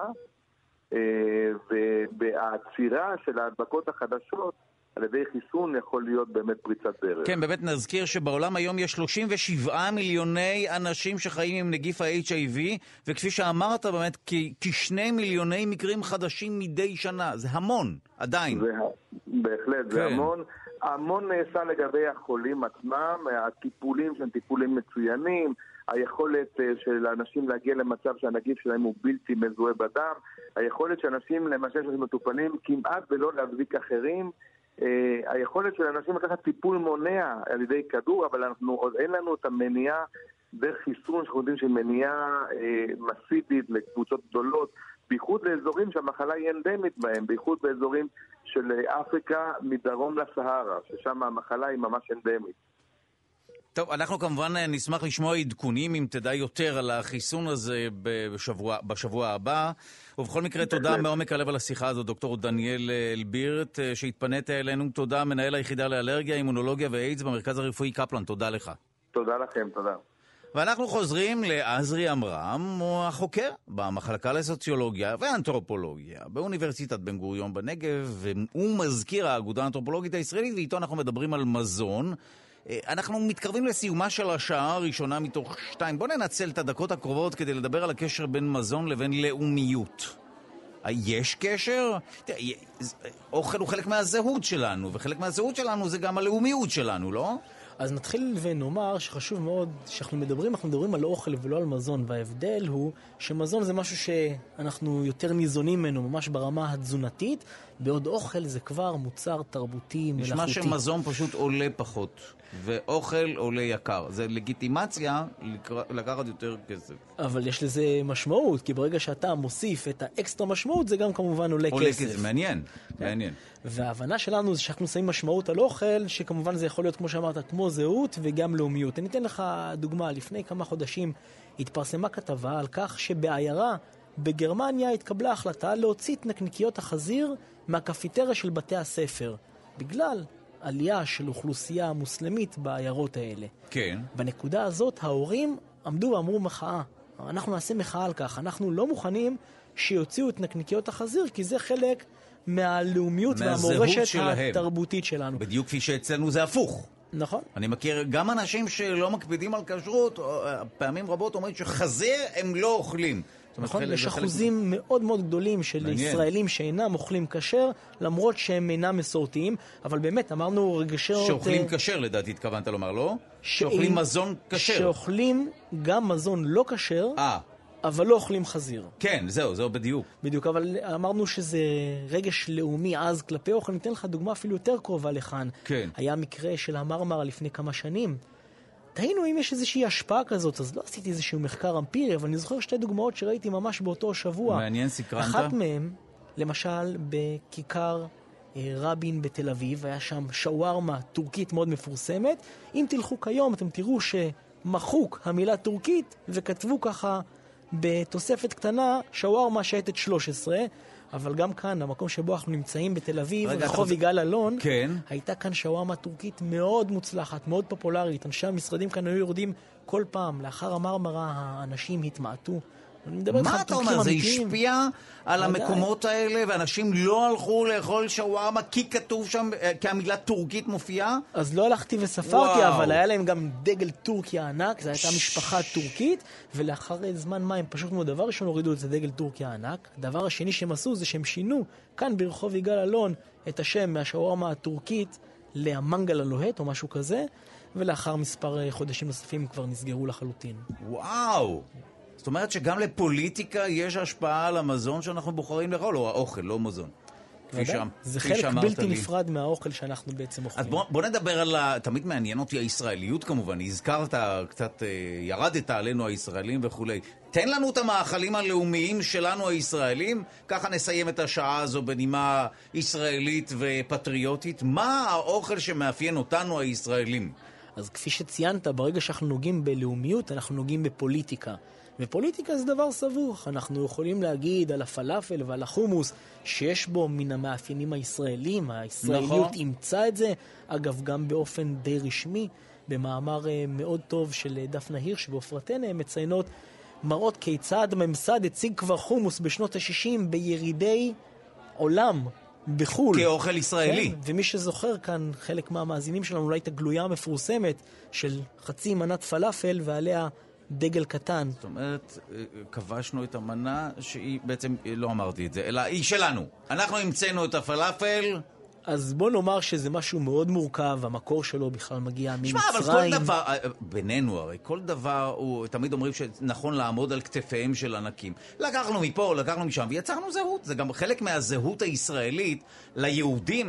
ובעצירה של ההדבקות החדשות על ידי חיסון יכול להיות באמת פריצת דרך. כן, באמת נזכיר שבעולם היום יש שלושים ושבעה מיליוני אנשים שחיים עם נגיף ה-אייץ' איי וי, וכפי שאמרת באמת, כשני מיליוני מקרים חדשים מדי שנה. זה המון, עדיין. זה, בהחלט, כן. זה המון. המון נעשה לגבי החולים עצמם, הטיפולים שהם טיפולים מצוינים, היכולת של האנשים להגיע למצב שהנגיף שלהם הוא בלתי מזוהה בדם, היכולת של אנשים למשל שמטופלים כמעט ולא להדביק אחרים, היכולת של אנשים לקחת טיפול מונע על ידי כדור, אבל אנחנו עוד אין לנו את המניעה דרך חיסון שאנחנו יודעים שמניעה מסיבית לקבוצות גדולות, בייחוד לאזורים שהמחלה היא אנדמית בהם, בייחוד באזורים של אפריקה מדרום לסהרה, ששם המחלה היא ממש אנדמית. טוב, אנחנו כמובן נשמח לשמוע עדכונים אם תדע יותר על החיסון הזה בשבוע, בשבוע הבא. ובכל מקרה, תודה מעומק הלב על השיחה הזאת, דוקטור דניאל אלבירט, שהתפנית אלינו. תודה, מנהל היחידה לאלרגיה, אימונולוגיה ואיידס במרכז הרפואי קפלן. תודה לך. תודה לכם, תודה. ואנחנו חוזרים לעזרי אמרם, הוא החוקר במחלקה לסוציולוגיה ואנתרופולוגיה באוניברסיטת בן גוריון בנגב, והוא מזכיר האגודה האנתרופולוגית הישראלית, ואיתו אנחנו מדברים על מזון. אנחנו מתקרבים לסיומה של השעה הראשונה מתוך שתיים. בואו ננצל את הדקות הקרובות כדי לדבר על הקשר בין מזון לבין לאומיות. יש קשר? תראה, אוכל הוא חלק מהזהות שלנו, וחלק מהזהות שלנו זה גם הלאומיות שלנו, לא? אז נתחיל ונאמר שחשוב מאוד שאנחנו מדברים, אנחנו מדברים על אוכל ולא על מזון, וההבדל הוא שמזון זה משהו שאנחנו יותר ניזונים ממנו ממש ברמה התזונתית, בעוד אוכל זה כבר מוצר תרבותי מלאכותי. נשמע שמזון פשוט עולה פחות, ואוכל עולה יקר. זה לגיטימציה לקחת יותר כסף. אבל יש לזה משמעות, כי ברגע שאתה מוסיף את האקסטרה משמעות, זה גם כמובן עולה, עולה כסף. כסף. מעניין, כן? מעניין. וההבנה שלנו זה שאנחנו שמים משמעות על אוכל, שכמובן זה יכול להיות, כמו שאמרת, כמו זהות וגם לאומיות. אני אתן לך דוגמה, לפני כמה חודשים התפרסמה כתבה על כך שבעיירה בגרמניה התקבלה החלטה להוציא את נקניקיות החזיר מהקפיטריה של בתי הספר, בגלל עלייה של אוכלוסייה מוסלמית בעיירות האלה. כן. בנקודה הזאת ההורים עמדו ואמרו מחאה. אנחנו נעשה מחאה על כך. אנחנו לא מוכנים שיוציאו את נקניקיות החזיר, כי זה חלק מהלאומיות והמורשת התרבותית שלנו. בדיוק כפי שאצלנו זה הפוך. נכון. אני מכיר גם אנשים שלא מקפידים על כשרות, פעמים רבות אומרים שחזיר הם לא אוכלים. נכון, יש אחוזים מאוד מאוד גדולים של ישראלים שאינם אוכלים כשר, למרות שהם אינם מסורתיים, אבל באמת אמרנו רגשות... שאוכלים כשר לדעתי התכוונת לומר, לא? שאוכלים מזון כשר. שאוכלים גם מזון לא כשר, אבל לא אוכלים חזיר. כן, זהו, זהו בדיוק. בדיוק, אבל אמרנו שזה רגש לאומי אז כלפי אוכל. ניתן לך דוגמה אפילו יותר קרובה לכאן. כן. היה מקרה של המרמרה לפני כמה שנים. תהינו אם יש איזושהי השפעה כזאת, אז לא עשיתי איזשהו מחקר אמפירי, אבל אני זוכר שתי דוגמאות שראיתי ממש באותו שבוע. מעניין, סקרנת. אחת מהם, למשל, בכיכר רבין בתל אביב, היה שם שווארמה טורקית מאוד מפורסמת. אם תלכו כיום, אתם תראו שמחוק המילה טורקית, וכתבו ככה בתוספת קטנה, שווארמה שייטת שלוש עשרה, אבל גם כאן, המקום שבו אנחנו נמצאים בתל אביב, רחוב יגאל אלון, כן. הייתה כאן שווארמה טורקית מאוד מוצלחת, מאוד פופולרית. אנשי המשרדים כאן היו יורדים כל פעם. לאחר המרמרה, האנשים התמעטו. מה אתה אומר? זה השפיע על המקומות האלה, ואנשים לא הלכו לאכול שווארמה כי כתוב שם, כי המילה טורקית מופיעה? אז לא הלכתי וספרתי, אבל היה להם גם דגל טורקיה ענק, זו הייתה משפחה טורקית, ולאחר זמן מה הם פשוט מאוד דבר ראשון הורידו את זה דגל טורקיה ענק. הדבר השני שהם עשו זה שהם שינו כאן ברחוב יגאל אלון את השם מהשווארמה הטורקית להמנגל הלוהט או משהו כזה, ולאחר מספר חודשים נוספים כבר נסגרו לחלוטין. וואו! זאת אומרת שגם לפוליטיקה יש השפעה על המזון שאנחנו בוחרים לאכול, או האוכל, לא מזון. זה חלק בלתי נפרד מהאוכל שאנחנו בעצם אוכלים. אז בוא, בוא נדבר על ה... תמיד מעניין אותי הישראליות כמובן. הזכרת, קצת ירדת עלינו הישראלים וכו'. תן לנו את המאכלים הלאומיים שלנו הישראלים, ככה נסיים את השעה הזו בנימה ישראלית ופטריוטית. מה האוכל שמאפיין אותנו הישראלים? אז כפי שציינת, ברגע שאנחנו נוגעים בלאומיות, אנחנו נוגעים בפוליטיקה. ופוליטיקה זה דבר סבוך. אנחנו יכולים להגיד על הפלאפל ועל החומוס שיש בו מן המאפיינים הישראלים. הישראליות נכון. אימצה את זה, אגב גם באופן די רשמי, במאמר מאוד טוב של דפנה הירש באופרתן, הם מציינות מראות כיצד ממסד הציג כבר חומוס בשנות ה-שישים בירידי עולם בחול. כאוכל ישראלי. כן, ומי שזוכר כאן, חלק מהמאזינים שלנו, אולי את הגלויה המפורסמת של חצי מנת פלאפל ועליה דגל קטן. זאת אומרת, כבשנו את המנה שהיא בעצם, לא אמרתי את זה, אלא היא שלנו. אנחנו המצאנו את הפלאפל. אז בוא נאמר שזה משהו מאוד מורכב, המקור שלו בכלל מגיע ממצרים. שמע, אבל כל דבר, בינינו הרי, כל דבר, הוא, תמיד אומרים שנכון לעמוד על כתפיהם של ענקים. לקחנו מפה, לקחנו משם, ויצרנו זהות. זה גם חלק מהזהות הישראלית ליהודים,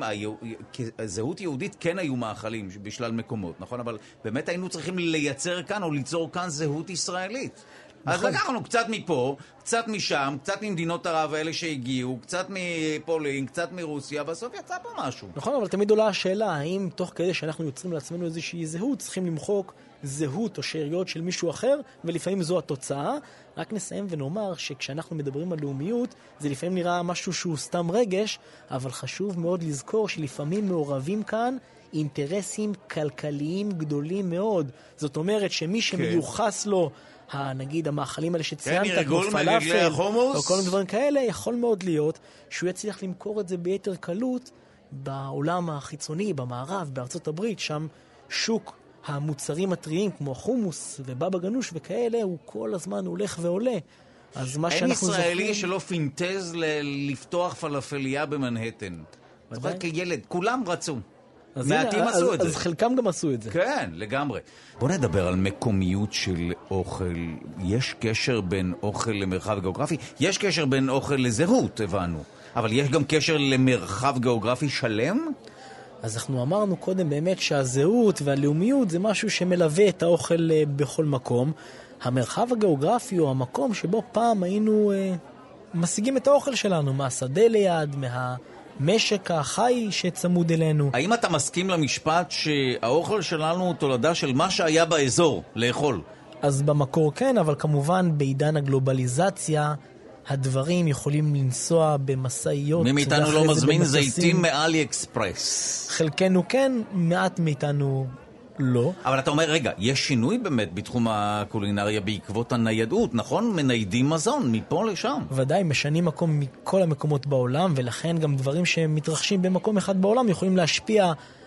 זהות יהודית כן היו מאכלים בשלל מקומות, נכון? אבל באמת היינו צריכים לייצר כאן או ליצור כאן זהות ישראלית. אז לקחנו קצת מפה, קצת משם, קצת ממדינות ערב האלה שהגיעו, קצת מפולין, קצת מרוסיה, בסוף יצא פה משהו. נכון, אבל תמיד עולה השאלה, האם תוך כדי שאנחנו יוצרים לעצמנו איזושהי זהות, צריכים למחוק זהות או שאריות של מישהו אחר, ולפעמים זו התוצאה. רק נסיים ונאמר שכשאנחנו מדברים על לאומיות, זה לפעמים נראה משהו שהוא סתם רגש, אבל חשוב מאוד לזכור שלפעמים מעורבים כאן אינטרסים כלכליים גדולים מאוד. זאת אומרת שמי שמיוחס לו נגיד המאכלים האלה שציינת, כמו פלאפל או כל מיני דברים כאלה, יכול מאוד להיות שהוא יצליח למכור את זה ביתר קלות בעולם החיצוני, במערב, בארצות הברית, שם שוק המוצרים הטריים כמו חומוס ובבא גנוש וכאלה, הוא כל הזמן הולך ועולה. אז מה שאנחנו זוכרים... אין ישראלי שלא פינטז ל- לפתוח פלאפליה במנהטן. זוכר כילד, כולם רצו. מעטים הנה, עשו אז, את זה. אז חלקם גם עשו את זה. כן, לגמרי. בוא נדבר על מקומיות של אוכל. יש קשר בין אוכל למרחב גיאוגרפי? יש קשר בין אוכל לזהות, הבנו. אבל יש גם קשר למרחב גיאוגרפי שלם? אז אנחנו אמרנו קודם באמת שהזהות והלאומיות זה משהו שמלווה את האוכל בכל מקום. המרחב הגיאוגרפי הוא המקום שבו פעם היינו אה, משיגים את האוכל שלנו, מהשדה ליד, מה... משק החי שצמוד אלינו. האם אתה מסכים למשפט שהאוכל שלנו הוא תולדה של מה שהיה באזור לאכול? אז במקור כן, אבל כמובן בעידן הגלובליזציה הדברים יכולים לנסוע במסעיות. מי מאיתנו לא מזמין זיתים מאלי אקספרס? חלקנו כן, מעט מאיתנו לא. אבל אתה אומר, רגע, יש שינוי באמת בתחום הקולינריה בעקבות הניידות, נכון? מניידים מזון מפה לשם. ודאי, משנים מקום מכל המקומות בעולם, ולכן גם דברים שמתרחשים במקום אחד בעולם יכולים להשפיע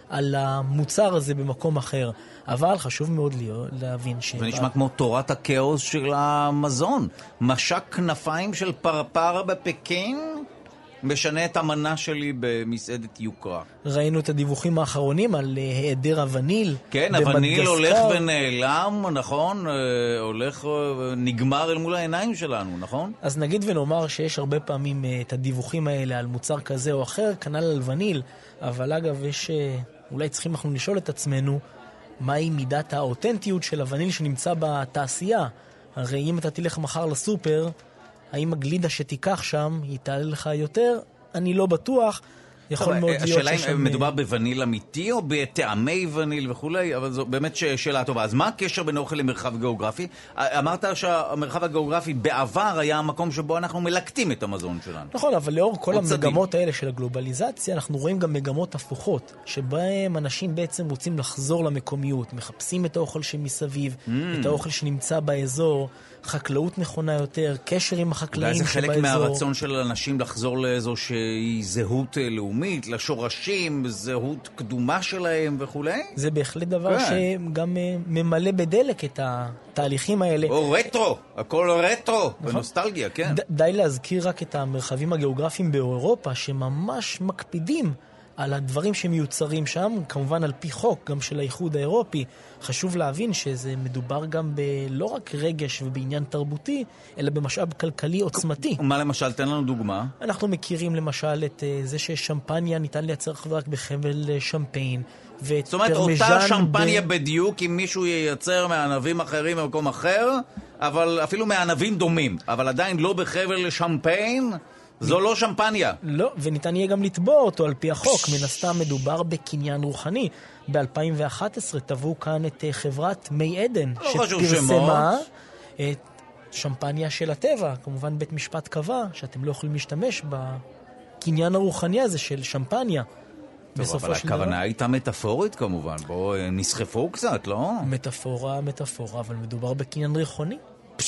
על המוצר הזה במקום אחר. אבל חשוב מאוד להבין ש... זה נשמע כמו תורת הכאוס של המזון. משק כנפיים של פרפר בפקין משנה את המנה שלי במסעדת יוקרה. ראינו את הדיווחים האחרונים על היעדר הווניל. כן, הווניל הולך ונעלם, נכון? הולך נגמר אל מול העיניים שלנו, נכון? אז נגיד ונאמר שיש הרבה פעמים את הדיווחים האלה על מוצר כזה או אחר, כנ"ל על וניל, אבל אגב יש, אולי צריכים אנחנו לשאול את עצמנו, מהי מידת האותנטיות של הווניל שנמצא בתעשייה? הרי אם אתה תלך מחר לסופר, האם הגלידה שתיקח שם היא תעלה לך יותר? אני לא בטוח. יכול מאוד להיות השאלה אם מדובר בווניל אמיתי או בטעמי וניל וכולי, אבל זו באמת שאלה טובה. אז מה הקשר בין אוכל למרחב גיאוגרפי? אמרת שהמרחב הגיאוגרפי בעבר היה המקום שבו אנחנו מלקטים את המזון שלנו. נכון, אבל לאור כל המגמות האלה של הגלובליזציה, אנחנו רואים גם מגמות הפוכות, שבהם אנשים בעצם רוצים לחזור למקומיות, מחפשים את האוכל שמסביב, את האוכל שנמצא באזור, חקלאות נכונה יותר, קשר עם החקלאים שבאזור. זה חלק מהרצון של אנשים לחזור לאיזו שהיא זהות לאומית, לשורשים, זהות קדומה שלהם וכו'. זה בהחלט דבר שגם ממלא בדלק את התהליכים האלה. או רטרו, הכל רטרו, בנוסטלגיה, כן. די להזכיר רק את המרחבים הגיאוגרפיים באירופה, שממש מקפידים על הדברים שמיוצרים שם, כמובן על פי חוק, גם של האיחוד האירופי. חשוב להבין שזה מדובר גם בלא רק רגש ובעניין תרבותי, אלא במשאב כלכלי עוצמתי. מה למשל? תן לנו דוגמה. אנחנו מכירים למשל את זה ששמפניה ניתן לייצר רק בחבל שמפיין. זאת אומרת, אותה שמפניה ב... בדיוק, אם מישהו ייצר מענבים אחרים במקום אחר, אבל אפילו מענבים דומים, אבל עדיין לא בחבל שמפיין, זו לא שמפניה. לא, וניתן יהיה גם לתבוע אותו על פי החוק. מן הסתם מדובר בקניין רוחני. ב-אלפיים ואחת עשרה תבעו כאן את חברת מי עדן, שפרסמה את שמפניה של הטבע. כמובן בית משפט קבע שאתם לא יכולים להשתמש בקניין הרוחני הזה של שמפניה. טוב, אבל הכוונה הייתה מטאפורית כמובן. בואו נסחפו קצת, לא? מטאפורה, מטאפורה, אבל מדובר בקניין ריחוני.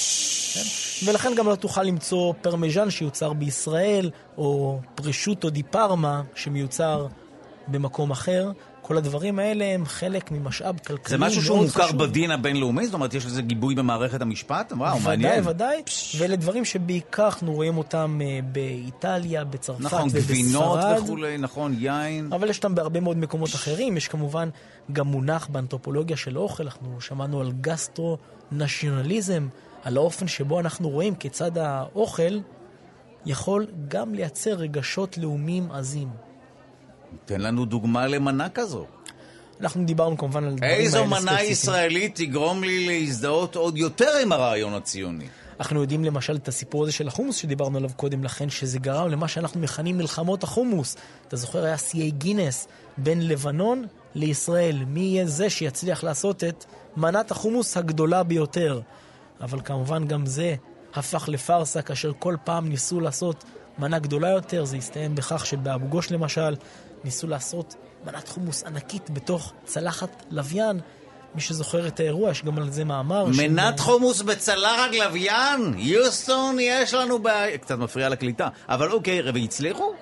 ולכן גם לא תוכל למצוא פרמיז'ן שיוצר בישראל, או פרישוטו די פרמה שמיוצר במקום אחר. כל הדברים האלה הם חלק ממשאב כלכלי. זה משהו שהוא מוכר בדין הבינלאומי? זאת אומרת, יש לזה גיבוי במערכת המשפט? וואו, מעניין. ודאי, ודאי. ואלה דברים שבעיקר אנחנו רואים אותם באיטליה, בצרפת ובספרד. נכון, גבינות וכולי, נכון, יין. אבל יש אותם בהרבה מאוד מקומות אחרים. יש כמובן גם מונח באנתרופולוגיה של אוכל. אנחנו שמענו על גסטרו-נשיונליזם, על האופן שבו אנחנו רואים כיצד האוכל יכול גם לייצר רגשות לאומיים עזים. תן לנו דוגמה למנה כזו. אנחנו דיברנו כמובן על דברים האלה ספציפיים. איזו מנה ישראלית תגרום לי להזדהות עוד יותר עם הרעיון הציוני? אנחנו יודעים למשל את הסיפור הזה של החומוס שדיברנו עליו קודם לכן, שזה גרם למה שאנחנו מכנים מלחמות החומוס. אתה זוכר, היה שיאי גינס בין לבנון לישראל. מי יהיה זה שיצליח לעשות את מנת החומוס הגדולה ביותר? אבל כמובן גם זה הפך לפרסה, כאשר כל פעם ניסו לעשות מנה גדולה יותר. זה הסתיים בכך שבאבו גוש למשל ניסו לעשות מנת חומוס ענקית בתוך צלחת לוויין. מי שזוכר את האירוע, יש גם על זה מאמר. מנת ש... חומוס בצלחת לוויין? יוסטון, יש לנו בעיה. קצת מפריע לקליטה. אבל אוקיי, והצליחו?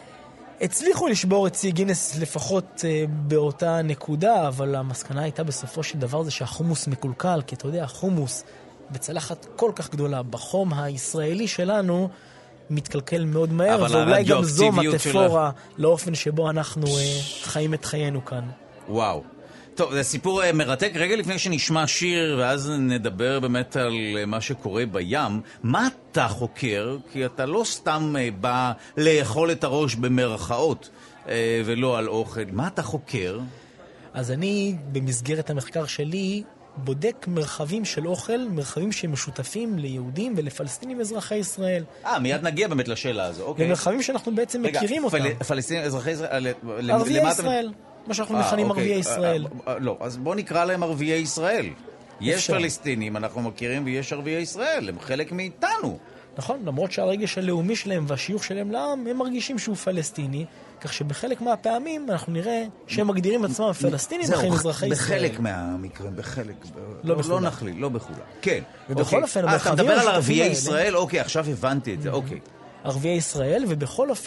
הצליחו לשבור את שיא גינס לפחות uh, באותה נקודה, אבל המסקנה הייתה בסופו של דבר זה שהחומוס מקולקל, כי אתה יודע, החומוס בצלחת כל כך גדולה, בחום הישראלי שלנו, מתקלקל מאוד מהר, ואולי גם זו מטאפורה לאופן שבו אנחנו uh, חיים את חיינו כאן. וואו. טוב, זה סיפור uh, מרתק. רגע לפני שנשמע שיר, ואז נדבר באמת על uh, מה שקורה בים. מה אתה חוקר? כי אתה לא סתם uh, בא לאכול את הראש במרכאות, uh, ולא על אוכל. מה אתה חוקר? אז אני, במסגרת המחקר שלי, בודק מרחבים של אוכל, מרחבים שמשותפים ליהודים ולפלסטינים אזרחי ישראל. אה, מיד נגיע באמת לשאלה הזו, אוקיי. למרחבים שאנחנו בעצם רגע, מכירים פל... אותם. פלסטינים אזרחי ישראל... ערביי ישראל, מה שאנחנו מכנים ערביי ישראל. לא, אז בוא נקרא להם ערביי ישראל. יש פלסטינים, אנחנו מכירים, ויש ערביי ישראל, הם חלק מאיתנו. נכון, למרות שהרגש הלאומי שלהם והשיוך שלהם לעם, הם מרגישים שהוא פלסטיני, כך שבחלק מהפעמים אנחנו נראה שהם מגדירים עצמם פלסטינים בחיים אזרחי ישראל. בחלק מהמקרים, בחלק... לא נכליל, לא בכולה. כן. ובכל אופן, אתה מדבר על ערביי ישראל? אוקיי, עכשיו הבנתי את זה, אוקיי. ערביי ישראל, ובכל אופן,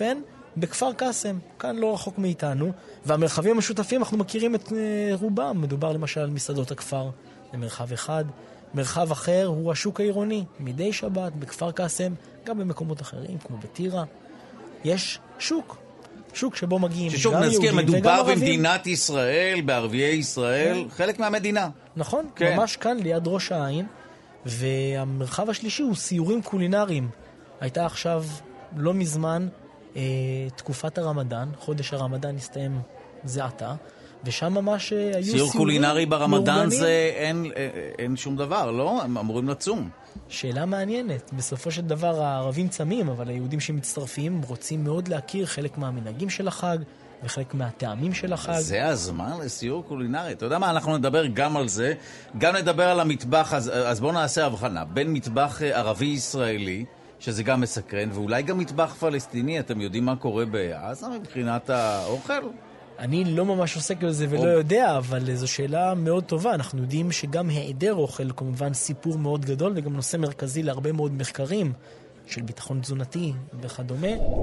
בכפר קאסם, כאן לא רחוק מאיתנו, והמרחבים המשותפים אנחנו מכירים את רובם. מדובר למשל על מסעדות הכפר, זה מרחב אחד. מרחב אחר הוא השוק העירוני, מדי שבת בכפר קאסם, גם במקומות אחרים כמו בטירה. יש שוק, שוק שבו מגיעים ששוב גם נזכיר, יהודים וגם מדובר ערבים. במדינת ישראל, בערביי ישראל, כן. חלק מהמדינה. נכון, כן. ממש כאן ליד ראש העין. והמרחב השלישי הוא סיורים קולינריים. הייתה עכשיו לא מזמן אה, תקופת הרמדאן, חודש הרמדאן הסתיים זה עתה, ושם ממש היו סיורים סיור קולינרי ברמדאן מאורגנים. זה אין, אין שום דבר, לא? הם אמורים לצום. שאלה מעניינת. בסופו של דבר הערבים צמים, אבל היהודים שמצטרפים רוצים מאוד להכיר חלק מהמנהגים של החג וחלק מהטעמים של החג. זה הזמן לסיור קולינרי. אתה יודע מה? אנחנו נדבר גם על זה, גם נדבר על המטבח, אז, אז בואו נעשה הבחנה בין מטבח ערבי-ישראלי, שזה גם מסקרן, ואולי גם מטבח פלסטיני. אתם יודעים מה קורה בעזה מבחינת האוכל? אני לא ממש עוסק בזה ולא יודע, אבל זו שאלה מאוד טובה. אנחנו יודעים שגם היעדר אוכל, כמובן סיפור מאוד גדול, וגם נושא מרכזי להרבה מאוד מחקרים של ביטחון תזונתי וכדומה.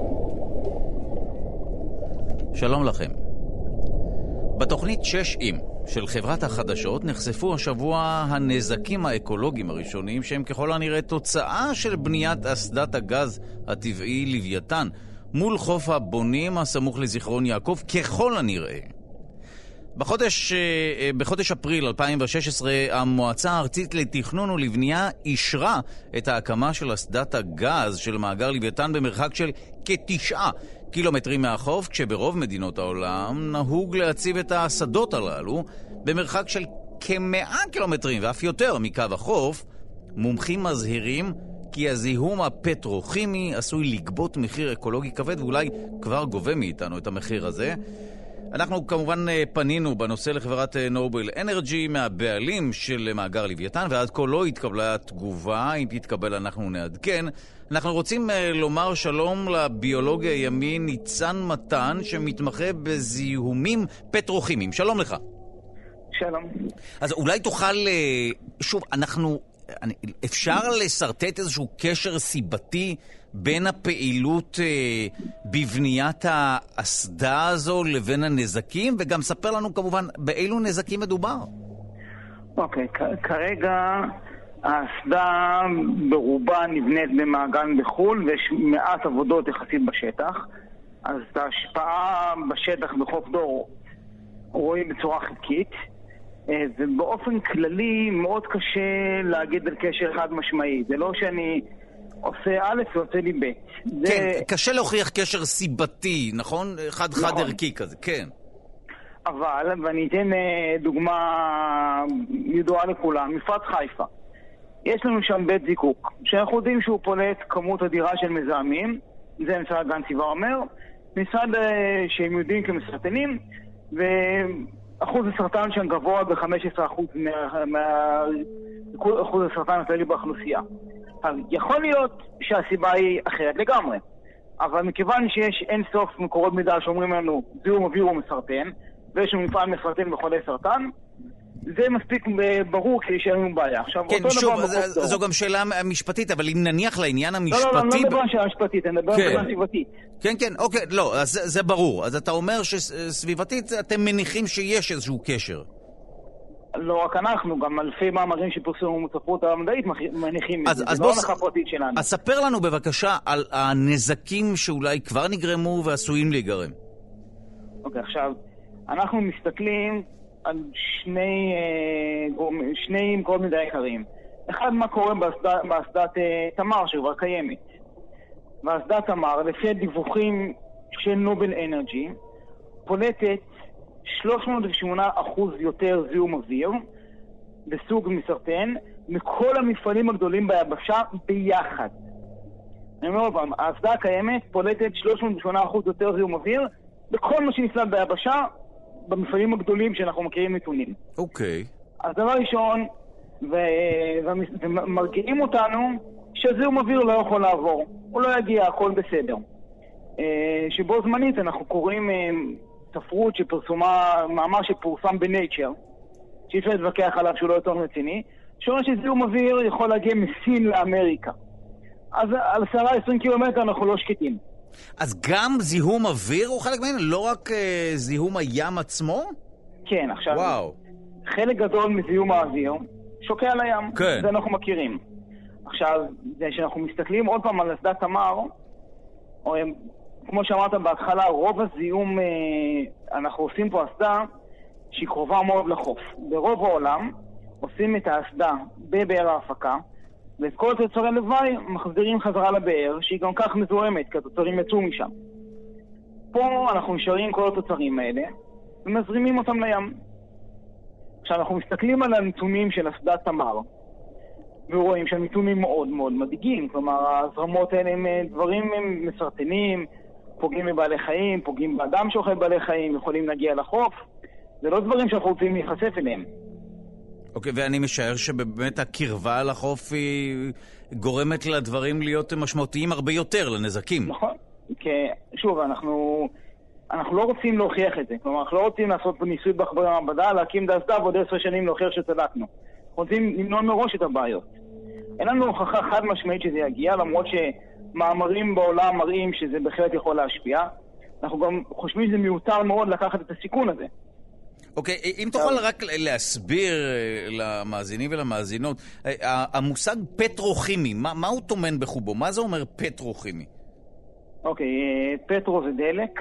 שלום לכם. בתוכנית שש עם של חברת החדשות נחשפו השבוע הנזקים האקולוגיים הראשונים שהם ככל הנראה תוצאה של בניית אסדת הגז הטבעי לוויתן מול חוף הבונים הסמוך לזיכרון יעקב ככל הנראה. בחודש, בחודש אפריל אלפיים ושש עשרה המועצה הארצית לתכנון ולבנייה אישרה את ההקמה של אסדת הגז של מאגר לוויתן במרחק של כתשעה קילומטרים מהחוף, כשברוב מדינות העולם נהוג להציב את השדות הללו במרחק של כמאה קילומטרים ואף יותר מקו החוף. מומחים מזהירים כי הזיהום הפטרוכימי עשוי לגבות מחיר אקולוגי כבד, ואולי כבר גובה מאיתנו את המחיר הזה. אנחנו כמובן פנינו בנושא לחברת נובל אנרג'י, מהבעלים של מאגר לוויתן, ועד כה לא התקבלה תגובה. אם תתקבל אנחנו נעדכן. אנחנו רוצים לומר שלום לביולוג הימי ניצן מתן, שמתמחה בזיהומים פטרוכימיים. שלום לך. שלום. אז אולי תוכל, שוב, אנחנו, אפשר לסרטט איזשהו קשר סיבתי בין הפעילות אה, בבניית האסדה הזו לבין הנזקים, וגם ספר לנו כמובן באילו נזקים מדובר. אוקיי, כ- כרגע האסדה ברובה נבנית במעגן בחול, ויש מעט עבודות יחסית בשטח, אז את ההשפעה בשטח בחוף דור רואים בצורה חלקית, ובאופן כללי מאוד קשה להגיד על קשר חד משמעי. זה לא שאני עושה א' ועושה לי ב'. זה... כן, קשה להוכיח קשר סיבתי, נכון? חד חד נכון. ערכי כזה, כן. אבל, ואני אתן דוגמה ידועה לכולם, מפרץ חיפה. יש לנו שם בית זיקוק, שאנחנו יודעים שהוא פולט כמות אדירה של מזהמים, זה משרד הגנת הסביבה אומר, משרד שהם יודעים כמסרטנים, ואחוז הסרטן שם גבוה ב-חמישה עשר אחוז מאחוז הסרטן הכללי באוכלוסייה. יכול להיות שהסיבה היא אחרת לגמרי, אבל מכיוון שיש אין סוף מקורות מידע שאומרים לנו זיהום אוויר הוא מסרטן, ויש לנו מפעל מסרטן בחולי סרטן, זה מספיק ברור כי יש לנו בעיה. עכשיו, כן, שוב, זו, זו גם שאלה משפטית, אבל אם נניח לעניין המשפטי... לא, לא, לא, לא מדבר על שאלה משפטית, אני מדבר על שאלה סביבתית. כן, כן, אוקיי, לא, אז זה, זה ברור. אז אתה אומר שסביבתית אתם מניחים שיש איזשהו קשר. לא רק אנחנו, גם אלפי מאמרים שפורסמו בספרות המדעית מניחים את זה. אז זה לא הנחה פרטית שלנו. אז ספר לנו בבקשה על הנזקים שאולי כבר נגרמו ועשויים להיגרם. אוקיי, עכשיו, אנחנו מסתכלים על שני, שני מקורות מידע עיקריים. אחד, מה קורה באסדת, באסדת תמר שכבר קיימת. באסדת תמר, לפי הדיווחים של נובל אנרג'י, פולטת שלוש מאות ושמונה אחוז יותר זיהום אוויר בסוג מסרטן מכל המפעלים הגדולים ביבשה ביחד. אני אומר פעם, האסדה הקיימת פולטת שלוש מאות ושמונה אחוז יותר זיהום אוויר בכל מה שנפלט ביבשה במפעלים הגדולים שאנחנו מכירים נתונים. אוקיי. אז דבר ראשון, ומרגיעים אותנו שזיהום אוויר לא יכול לעבור. הוא לא יגיע, הכל בסדר. שבו זמנית אנחנו קוראים ספרות שפרסומה, מאמר שפורסם בנייצ'ר, שאי אפשר להתווכח עליו שהוא לא יותר רציני, שאומר שזיהום אוויר יכול להגיע מסין לאמריקה. אז על עשרה עשרים קילומטר אנחנו לא שקטים. אז גם זיהום אוויר הוא חלק ממנו? לא רק uh, זיהום הים עצמו? כן, עכשיו, וואו. חלק גדול מזיהום האוויר שוקע לים. כן. זה אנחנו מכירים. עכשיו, זה שאנחנו מסתכלים עוד פעם על אסדת תמר, או, כמו שאמרת בהתחלה, רוב הזיהום, אה, אנחנו עושים פה אסדה שהיא קרובה מאוד לחוף. ברוב העולם עושים את האסדה בבאר ההפקה, ואת כל התוצרי לוואי מחזירים חזרה לבאר, שהיא גם כך מזוהמת, כי התוצרים יצאו משם. פה אנחנו נשארים כל התוצרים האלה, ומזרימים אותם לים. עכשיו אנחנו מסתכלים על הנתונים של אסדת תמר, ורואים שהנתונים מאוד מאוד מדאיגים. כלומר, הזרמות האלה הם דברים הם מסרטנים, פוגעים בבעלי חיים, פוגעים באדם שאוכל בעלי חיים, יכולים להגיע לחוף. זה לא דברים שאנחנו רוצים להיחשף אליהם. אוקיי, ואני משער שבאמת הקרבה לחוף היא גורמת לדברים להיות משמעותיים הרבה יותר, לנזקים. נכון. כי, שוב, אנחנו, אנחנו לא רוצים להוכיח את זה. כלומר, אנחנו לא רוצים לעשות ניסוי בעכברי מעבדה, להקים דאסדה ועוד עשר שנים להוכיח שצדקנו. אנחנו רוצים למנוע מראש את הבעיות. אין לנו הוכחה חד משמעית שזה יגיע, למרות שמאמרים בעולם מראים שזה בהחלט יכול להשפיע. אנחנו גם חושבים שזה מיותר מאוד לקחת את הסיכון הזה. אוקיי, אם תוכל רק להסביר למאזינים ולמאזינות, המושג פטרוכימי, מה הוא טומן בחובו? מה זה אומר פטרוכימי? אוקיי, פטרו זה דלק.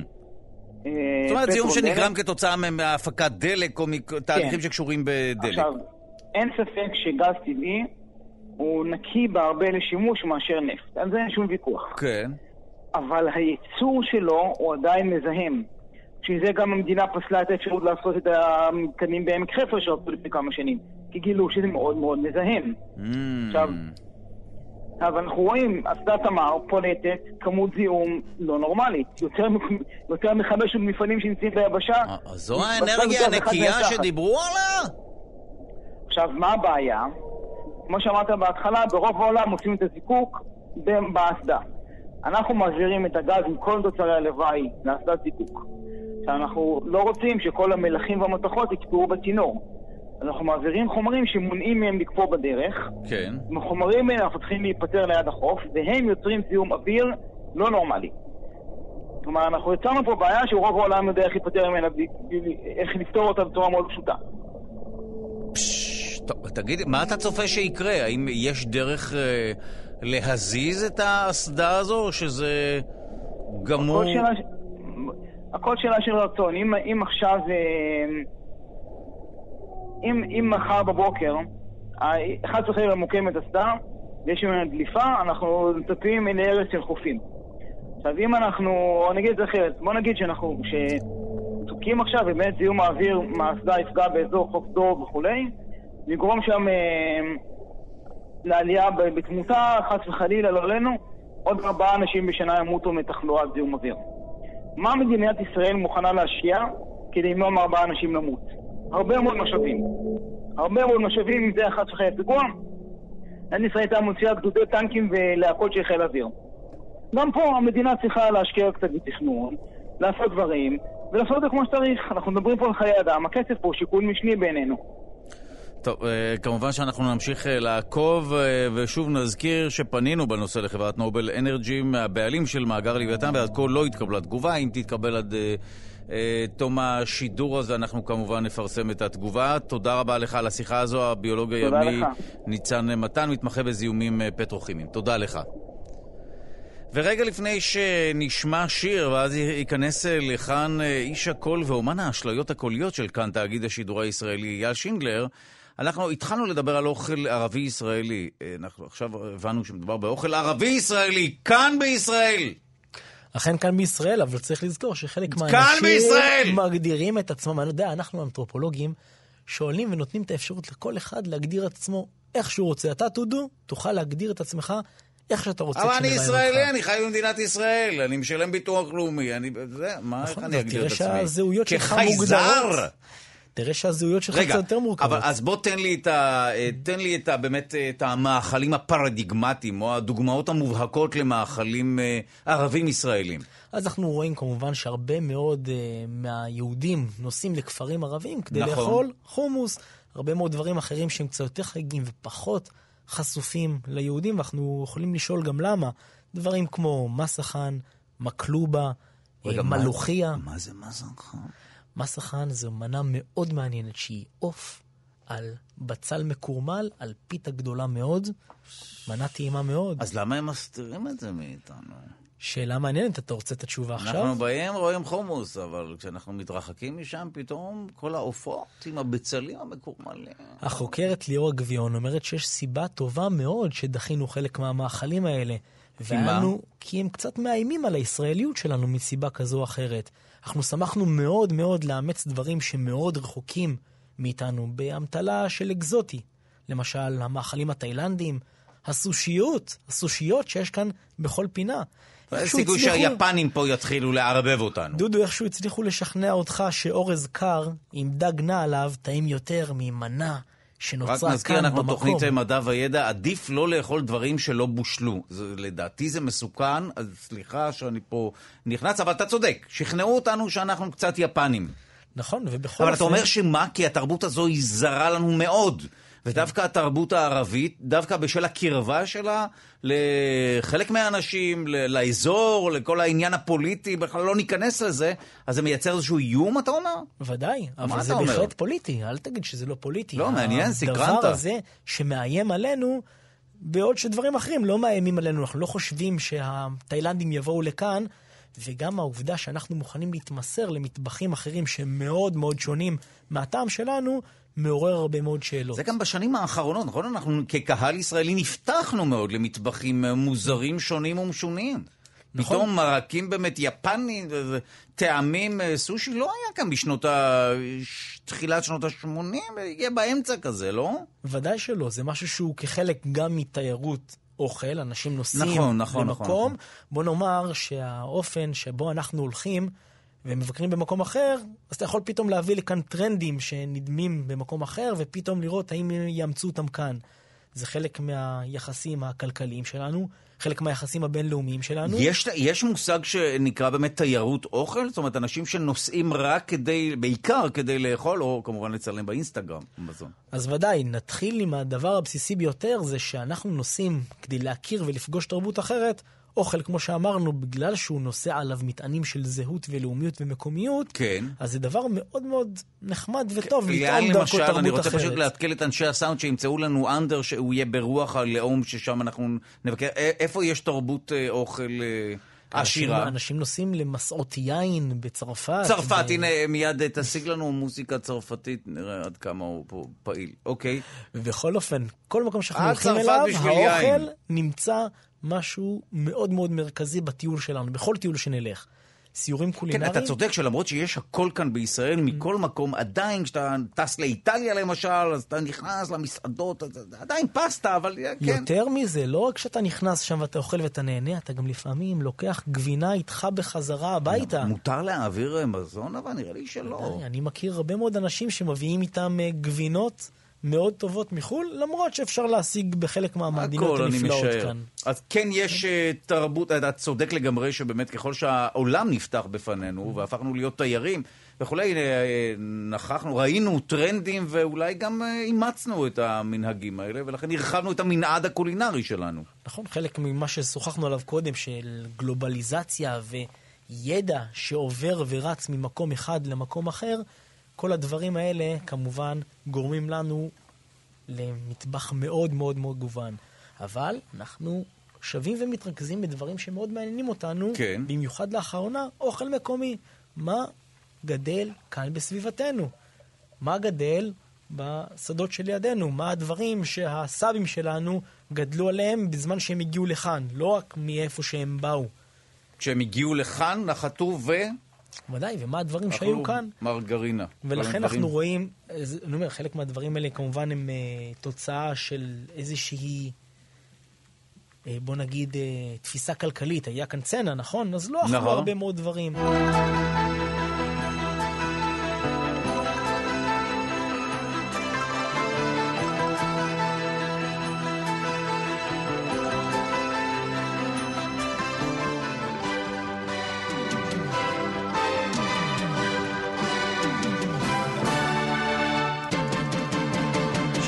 זאת אומרת, זיהום שנגרם כתוצאה מהפקת דלק או מתהליכים שקשורים בדלק. עכשיו, אין ספק שגז טבעי הוא נקי בהרבה לשימוש מאשר נפט. על זה אין שום ויכוח. כן. אבל הייצור שלו הוא עדיין מזהם. שזה גם המדינה פסלה את האפשרות לעשות את המתקנים בעמק חפר שעשו לפני כמה שנים. כי גילו שזה מאוד מאוד מזהם. עכשיו, אבל אנחנו רואים, אסדת תמר פולטת כמות זיהום לא נורמלית. יותר, יותר מחמשת מפעלים שנמצאים ביבשה. אז זו האנרגיה הנקייה שדיברו עליה? עכשיו, מה הבעיה? כמו שאמרת בהתחלה, ברוב העולם עושים את הזיקוק באסדה. אנחנו מעבירים את הגז עם כל תוצרי הלוואי לאסדת זיקוק. אנחנו לא רוצים שכל המלחים והמתכות יקפאו בצינור. אנחנו מעבירים חומרים שמונעים מהם לקפוא בדרך. כן. החומרים האלה אנחנו צריכים להיפטר ליד החוף, והם יוצרים זיהום אוויר לא נורמלי. כלומר, אנחנו יצרנו פה בעיה שרוב העולם יודע איך להיפטר ממנה, איך לפתור אותה בצורה מאוד פשוטה. טוב, תגיד, מה אתה צופה שיקרה? האם יש דרך אה, להזיז את האסדה הזו, או שזה גמור? הכל שאלה, הכל שאלה של רצון. אם, אם עכשיו, אם, אם מחר בבוקר, אחד צריך למוקם את אסדה, ויש ממנה דליפה, אנחנו מצפים אל ארץ של חופים. עכשיו, אם אנחנו, או נגיד את זה אחרת, בוא נגיד שאנחנו, שתוקים עכשיו, ובאמת זיהום האוויר מהאסדה יפגע באזור חוף דור וכולי, לגרום שם אה, לעלייה בתמותה, חס וחלילה לא עלינו, עוד ארבעה אנשים בשנה ימותו מתחלואת זיהום אוויר. מה מדינת ישראל מוכנה להשקיע כדי למנוע מארבעה אנשים למות? הרבה מאוד משאבים. הרבה מאוד משאבים, אם זה חס וחלילה פיגוע. מדינת ישראל הייתה מוציאה גדודי טנקים ולהקות של חיל אוויר. גם פה המדינה צריכה להשקיע קצת בתכנון, לעשות דברים, ולעשות את זה כמו שצריך. אנחנו מדברים פה על חיי אדם, הכסף פה הוא שיקול משני בעינינו. טוב, כמובן שאנחנו נמשיך לעקוב, ושוב נזכיר שפנינו בנושא לחברת נובל אנרג'י, מהבעלים של מאגר לוויתן, ועד כה לא התקבלה תגובה. אם תתקבל עד תום השידור הזה, אנחנו כמובן נפרסם את התגובה. תודה רבה לך על השיחה הזו, הביולוג הימי ניצן מתן, מתמחה בזיהומים פטרוכימיים. תודה לך. ורגע לפני שנשמע שיר, ואז ייכנס לכאן איש הקול ואומן האשליות הקוליות של כאן תאגיד השידור הישראלי, אייל שינגלר, אנחנו התחלנו לדבר על אוכל ערבי ישראלי. אנחנו עכשיו הבנו שמדובר באוכל ערבי ישראלי, כאן בישראל. אכן כאן בישראל, אבל צריך לזכור שחלק מהאנשים מגדירים את עצמם. אני יודע, אנחנו אנתרופולוגים שואלים ונותנים את האפשרות לכל אחד להגדיר את עצמו איך שהוא רוצה. אתה תודו, תוכל להגדיר את עצמך איך שאתה רוצה. אבל אני ישראלי, אני חי במדינת ישראל, אני משלם ביטוח לאומי, אני, זה, מה, איך אני אגדיר את עצמי? תראה שהזהויות שלך מוגדרות. תראה שהזהויות שלך קצת יותר מורכבות. אבל אז בוא תן לי את ה, תן לי את ה, באמת, את המאכלים הפרדיגמטיים, או הדוגמאות המובהקות למאכלים ערבים ישראלים. אז אנחנו רואים כמובן שהרבה מאוד מהיהודים נוסעים לכפרים ערבים, כדי לאכול חומוס, הרבה מאוד דברים אחרים שהם קצת יותר חגיגים ופחות חשופים ליהודים, ואנחנו יכולים לשאול גם למה. דברים כמו מסחן, מקלובה, מלוכיה. מה זה מסחן? מסחן זו מנה מאוד מעניינת שהיא עוף על בצל מקורמל, על פיתה גדולה מאוד, מנה טעימה מאוד. אז למה הם מסתירים את זה מאיתנו? שאלה מעניינת, אתה רוצה את התשובה עכשיו? אנחנו באים רואים חומוס, אבל כשאנחנו מתרחקים משם, פתאום כל העופות עם הבצלים המקורמלים. החוקרת ליאור גביון אומרת שיש סיבה טובה מאוד שדחינו חלק מהמאכלים האלה. ואנו, כי הם קצת מאיימים על הישראליות שלנו מסיבה כזו או אחרת. אנחנו שמחנו מאוד מאוד לאמץ דברים שמאוד רחוקים מאיתנו, באמתלה של אקזוטי. למשל, המאכלים התאילנדים, הסושיות, הסושיות שיש כאן בכל פינה. סיכוי שהיפנים פה יתחילו לערבב אותנו. דודו, איכשהו הצליחו לשכנע אותך שאורז קר עם דג נע עליו טעים יותר ממנה שנוצרה כאן במקום. רק נזכיר, אנחנו תוכנית מדע וידע, עדיף לא לאכול דברים שלא בושלו. לדעתי זה מסוכן, אז סליחה שאני פה נכנס, אבל אתה צודק, שכנעו אותנו שאנחנו קצת יפנים. נכון, ובכל אבל אתה אומר שמה? כי התרבות הזו היא זרה לנו מאוד. ודווקא התרבות הערבית, דווקא בשל הקרבה שלה לחלק מהאנשים, לאזור, לכל העניין הפוליטי, בכלל לא ניכנס לזה, אז זה מייצר איזשהו איום, אתה אומר? ודאי, אבל זה בהחלט פוליטי, אל תגיד שזה לא פוליטי. לא, מעניין, סקרנת. הדבר הזה שמאיים עלינו, בעוד שדברים אחרים לא מאיימים עלינו, אנחנו לא חושבים שהתאילנדים יבואו לכאן, וגם העובדה שאנחנו מוכנים להתמסר למטבחים אחרים שמאוד מאוד שונים מהטעם שלנו, מעורר הרבה מאוד שאלות. זה גם בשנים האחרונות, נכון? אנחנו כקהל ישראלי נפתחנו מאוד למטבחים מוזרים שונים ומשונים. נכון. פתאום מרקים באמת יפנים, טעמים, סושי לא היה כאן בשנות ה... תחילת שנות ה-שמונים, יהיה באמצע כזה, לא? ודאי שלא, זה משהו שהוא כחלק גם מתיירות אוכל, אנשים נוסעים נכון, נכון, למקום. נכון. בוא נאמר שהאופן שבו אנחנו הולכים ומבקרים במקום אחר, אז אתה יכול פתאום להביא לכאן טרנדים שנדמים במקום אחר, ופתאום לראות האם יאמצו אותם כאן. זה חלק מהיחסים הכלכליים שלנו, חלק מהיחסים הבינלאומיים שלנו. יש, יש מושג שנקרא באמת תיירות אוכל? זאת אומרת, אנשים שנוסעים רק כדי, בעיקר כדי לאכול, או כמובן לצלם באינסטגרם. בזון. אז ודאי, נתחיל עם הדבר הבסיסי ביותר, זה שאנחנו נוסעים כדי להכיר ולפגוש תרבות אחרת, אוכל, כמו שאמרנו, בגלל שהוא נושא עליו מטענים של זהות ולאומיות ומקומיות, כן. אז זה דבר מאוד מאוד נחמד וטוב, לטעום דרכו תרבות אחרת. אני רוצה פשוט להתקל את אנשי הסאונד שימצאו לנו אנדר שהוא יהיה ברוח הלאום ששם אנחנו נבקר. איפה יש תרבות אוכל עשירה? אנשים נוסעים למסעות יין בצרפת. צרפת, הנה מיד תשיג לנו מוזיקה צרפתית, נראה עד כמה הוא פה פעיל. אוקיי. ובכל אופן, כל מקום שאנחנו הולכים אליו, האוכל נמצא משהו מאוד מאוד מרכזי בטיול שלנו, בכל טיול שנלך. סיורים קולינריים. כן, אתה צודק שלמרות שיש הכל כאן בישראל, מכל מקום, עדיין כשאתה טס לאיטליה למשל, אז אתה נכנס למסעדות, עדיין פסטה, אבל כן. יותר מזה, לא רק שאתה נכנס שם ואתה אוכל ואתה נהנה, אתה גם לפעמים לוקח גבינה איתך בחזרה הביתה. מותר להעביר מזון, אבל נראה לי שלא. אני מכיר הרבה מאוד אנשים שמביאים איתם גבינות מאוד טובות מחול, למרות שאפשר להשיג בחלק מהמדינות הנפלאות כאן. אז כן יש תרבות, אתה צודק לגמרי שבאמת ככל שהעולם נפתח בפנינו, והפכנו להיות תיירים, וכולי, נכחנו, ראינו טרנדים, ואולי גם אימצנו את המנהגים האלה, ולכן הרחבנו את המנעד הקולינרי שלנו. נכון, חלק ממה ששוחחנו עליו קודם, של גלובליזציה וידע שעובר ורץ ממקום אחד למקום אחר, כל הדברים האלה כמובן גורמים לנו למטבח מאוד מאוד מאוד גוון. אבל אנחנו שווים ומתרכזים בדברים שמאוד מעניינים אותנו, כן. במיוחד לאחרונה, אוכל מקומי. מה גדל כאן בסביבתנו? מה גדל בשדות שלידינו? מה הדברים שהסבים שלנו גדלו עליהם בזמן שהם הגיעו לכאן, לא רק מאיפה שהם באו. כשהם הגיעו לכאן, נחתו ו... ודאי, ומה הדברים שהיו כאן. מרגרינה. ולכן אנחנו רואים, אני אומר, חלק מהדברים האלה כמובן הם uh, תוצאה של איזושהי, uh, בוא נגיד, uh, תפיסה כלכלית. היה כאן צנע, נכון? אז לא אכלו נכון. הרבה מאוד דברים.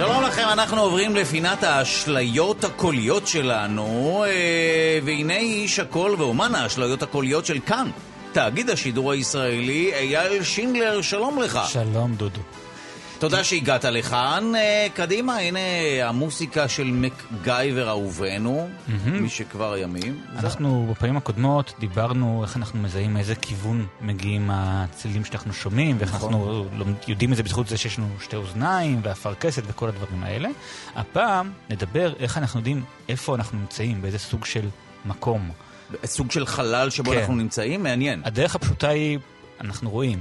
שלום לכם, אנחנו עוברים לפינת האשליות הקוליות שלנו, והנה איש הקול ואומן האשליות הקוליות של כאן, תאגיד השידור הישראלי, אייל שינדלר, שלום לך. שלום דודו. תודה שהגעת לכאן. קדימה, הנה המוסיקה של מקגייבר אהובנו, מי שכבר ימים. אנחנו בפעמים הקודמות דיברנו איך אנחנו מזהים מאיזה כיוון מגיעים הצלילים שאנחנו שומעים, ואיך אנחנו יודעים את זה בזכות זה שיש לנו שתי אוזניים והפרקסת וכל הדברים האלה. הפעם נדבר איך אנחנו יודעים איפה אנחנו נמצאים, באיזה סוג של מקום. סוג של חלל שבו כן. אנחנו נמצאים, מעניין. הדרך הפשוטה היא, אנחנו רואים.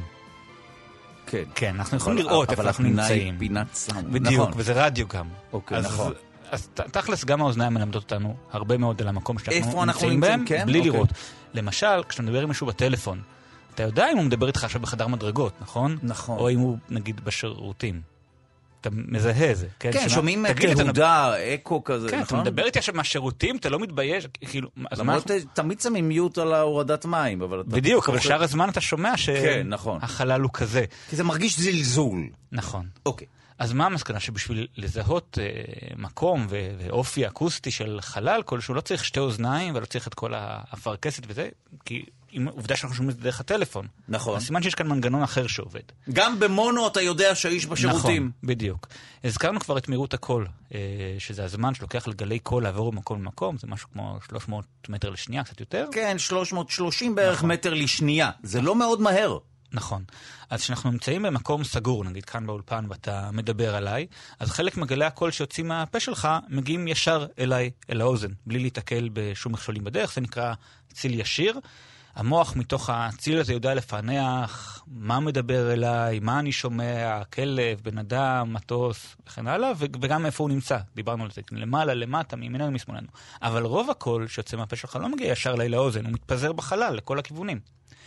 כן. כן, אנחנו יכולים לראות איפה אנחנו נמצאים. אבל פינת סאונד. בדיוק, נכון. וזה רדיו גם. אוקיי, אז, נכון. אז תכלס גם האוזניים מלמדות אותנו הרבה מאוד על המקום שאנחנו איפה אנחנו נמצאים בהם, כן? בלי אוקיי. לראות. למשל, כשאתה מדבר עם מישהו בטלפון, אתה יודע אם הוא מדבר איתך עכשיו בחדר מדרגות, נכון? נכון. או אם הוא, נגיד, בשירותים. אתה מזהה זה. כן, כן, שמה, שומעים תגיד, תהודה, אקו כזה, כן, נכון? אתה מדבר איתי עכשיו מהשירותים, אתה לא מתבייש, כאילו, אז מה... למרות תמיד שמים מיוט על ההורדת מים, אבל... אתה בדיוק, אבל פחות- שאר הזמן אתה שומע כן, נכון. שהחלל הוא כזה. כי זה מרגיש זלזול. נכון. אוקיי. אז מה המסקנה? שבשביל לזהות אה, מקום ו- ואופי אקוסטי של חלל כלשהו, לא צריך שתי אוזניים ולא צריך את כל האפרכסת וזה, כי עם עובדה שאנחנו שומעים את זה דרך הטלפון. נכון. אז סימן שיש כאן מנגנון אחר שעובד. גם במונו אתה יודע שהאיש בשירותים. נכון, בדיוק. הזכרנו כבר את מהירות הקול, אה, שזה הזמן שלוקח לגלי קול לעבור ממקום למקום, זה משהו כמו שלוש מאות מטר לשנייה, קצת יותר. כן, שלוש מאות ושלושים בערך נכון. מטר לשנייה. זה לא מאוד מהר. נכון. אז כשאנחנו נמצאים במקום סגור, נגיד כאן באולפן ואתה מדבר עליי, אז חלק מגלי הקול שיוצאים מהפה שלך מגיעים ישר אליי, אל האוזן, בלי להתקל בשום מכשולים בדרך, זה נקרא ציל ישיר. המוח מתוך הציל הזה יודע לפענח מה מדבר אליי, מה אני שומע, כלב, בן אדם, מטוס וכן הלאה, וגם איפה הוא נמצא. דיברנו על זה, למעלה, למטה, מימיננו, משמאלנו. אבל רוב הקול שיוצא מהפה שלך לא מגיע ישר אליי לאוזן, הוא מתפזר בחלל לכל הכיוונים.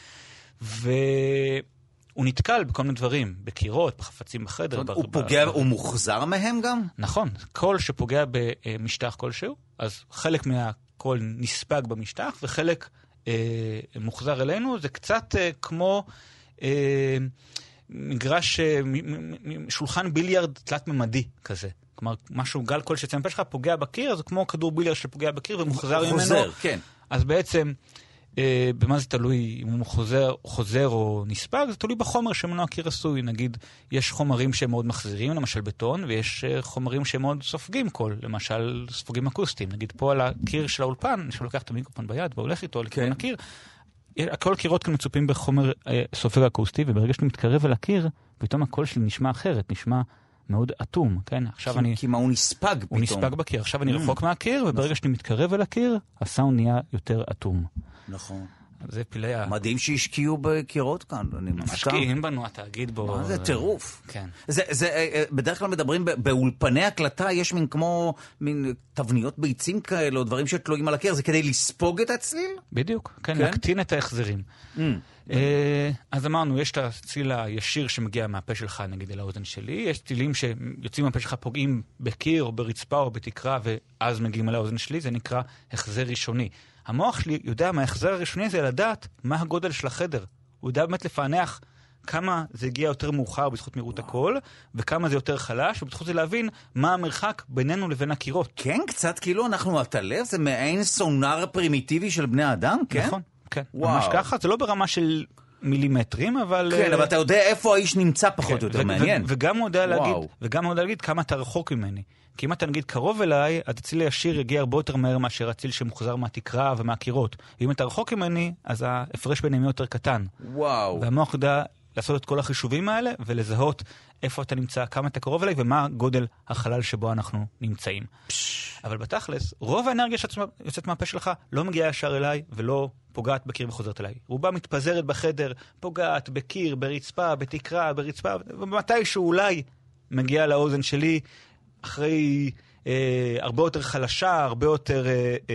והוא נתקל בכל מיני דברים, בקירות, בחפצים בחדר. הוא פוגע, הוא מוחזר מהם גם? נכון, קול שפוגע במשטח כלשהו, אז חלק מהקול נספג במשטח, וחלק אה, מוחזר אלינו, זה קצת אה, כמו אה, מגרש, אה, מ- מ- שולחן ביליארד תלת-ממדי כזה. כלומר, משהו, גל קול שיצא מהפה שלך פוגע בקיר, זה כמו כדור ביליארד שפוגע בקיר ומוחזר ממנו. חוזר, כן. אז בעצם, אה, במה זה תלוי, אם הוא חוזר, חוזר או נספג, זה תלוי בחומר שמנו הקיר עשוי. נגיד, יש חומרים שהם מאוד מחזירים, למשל בטון, ויש אה, חומרים שהם מאוד סופגים קול, למשל ספוגים אקוסטיים. נגיד פה על הקיר של האולפן, שלוקח את המיקרופון ביד והולך איתו לכיוון הקיר, כל קירות כאן מצופים בחומר אה, סופג אקוסטי, וברגע שאתה מתקרב אל הקיר, פתאום הקול שלי נשמע אחרת, נשמע מאוד אטום, כן? עכשיו כי, אני... כי מה הוא נספג פתאום? הוא נספג בקיר. עכשיו אני Mm. רחוק מהקיר, וברגע שאני מתקרב אל הקיר, הסאונד נהיה יותר אטום. נכון. זה פילי ה... מדהים שהשקיעו בקירות כאן, אני מופתע. משקיעים בנו, התאגיד בו... מה זה טירוף. כן. זה, זה, בדרך כלל מדברים ב- באולפני הקלטה, יש מין כמו מין תבניות ביצים כאלה, או דברים שתלויים על הקיר, זה כדי לספוג את הצליל? בדיוק, כן, כן? להקטין את ההחזרים. Mm. אה, אז אמרנו, יש את הציל הישיר שמגיע מהפה שלך, נגיד, אל האוזן שלי, יש צילים שיוצאים מהפה שלך, פוגעים בקיר או ברצפה או בתקרה, ואז מגיעים אל האוזן שלי, זה נקרא החזר ראשוני. המוח שלי יודע מההחזר הראשוני הזה לדעת מה הגודל של החדר. הוא יודע באמת לפענח כמה זה הגיע יותר מאוחר בזכות מהירות הקול, וכמה זה יותר חלש, ובזכות זה להבין מה המרחק בינינו לבין הקירות. כן, קצת כאילו אנחנו את הלב, זה מעין סונאר פרימיטיבי של בני אדם, כן? נכון, כן. וואו. ממש ככה, זה לא ברמה של מילימטרים, אבל... כן, אבל אתה יודע איפה האיש נמצא פחות או יותר, ו- מעניין. ו- וגם הוא יודע להגיד, וואו. וגם הוא יודע להגיד כמה אתה רחוק ממני. כי אם אתה נגיד קרוב אליי, אז הציל הישיר יגיע הרבה יותר מהר מאשר הציל שמוחזר מהתקרה ומהקירות. ואם אתה רחוק ממני, אז ההפרש ביניהם יותר קטן. וואו. והמוח יודע לעשות את כל החישובים האלה, ולזהות איפה אתה נמצא, כמה אתה קרוב אליי, ומה גודל החלל שבו אנחנו נמצאים. אבל בתכלס, רוב האנרגיה שיוצאת מהפה שלך לא מגיעה ישר אליי, ולא פוגעת בקיר וחוזרת אליי. רובה מתפזרת בחדר, פוגעת בקיר, ברצפה, בתקרה, ברצפה, ומתישהו אולי מגיעה לאוזן שלי, אחרי אה, הרבה יותר חלשה, הרבה יותר, אה, אה,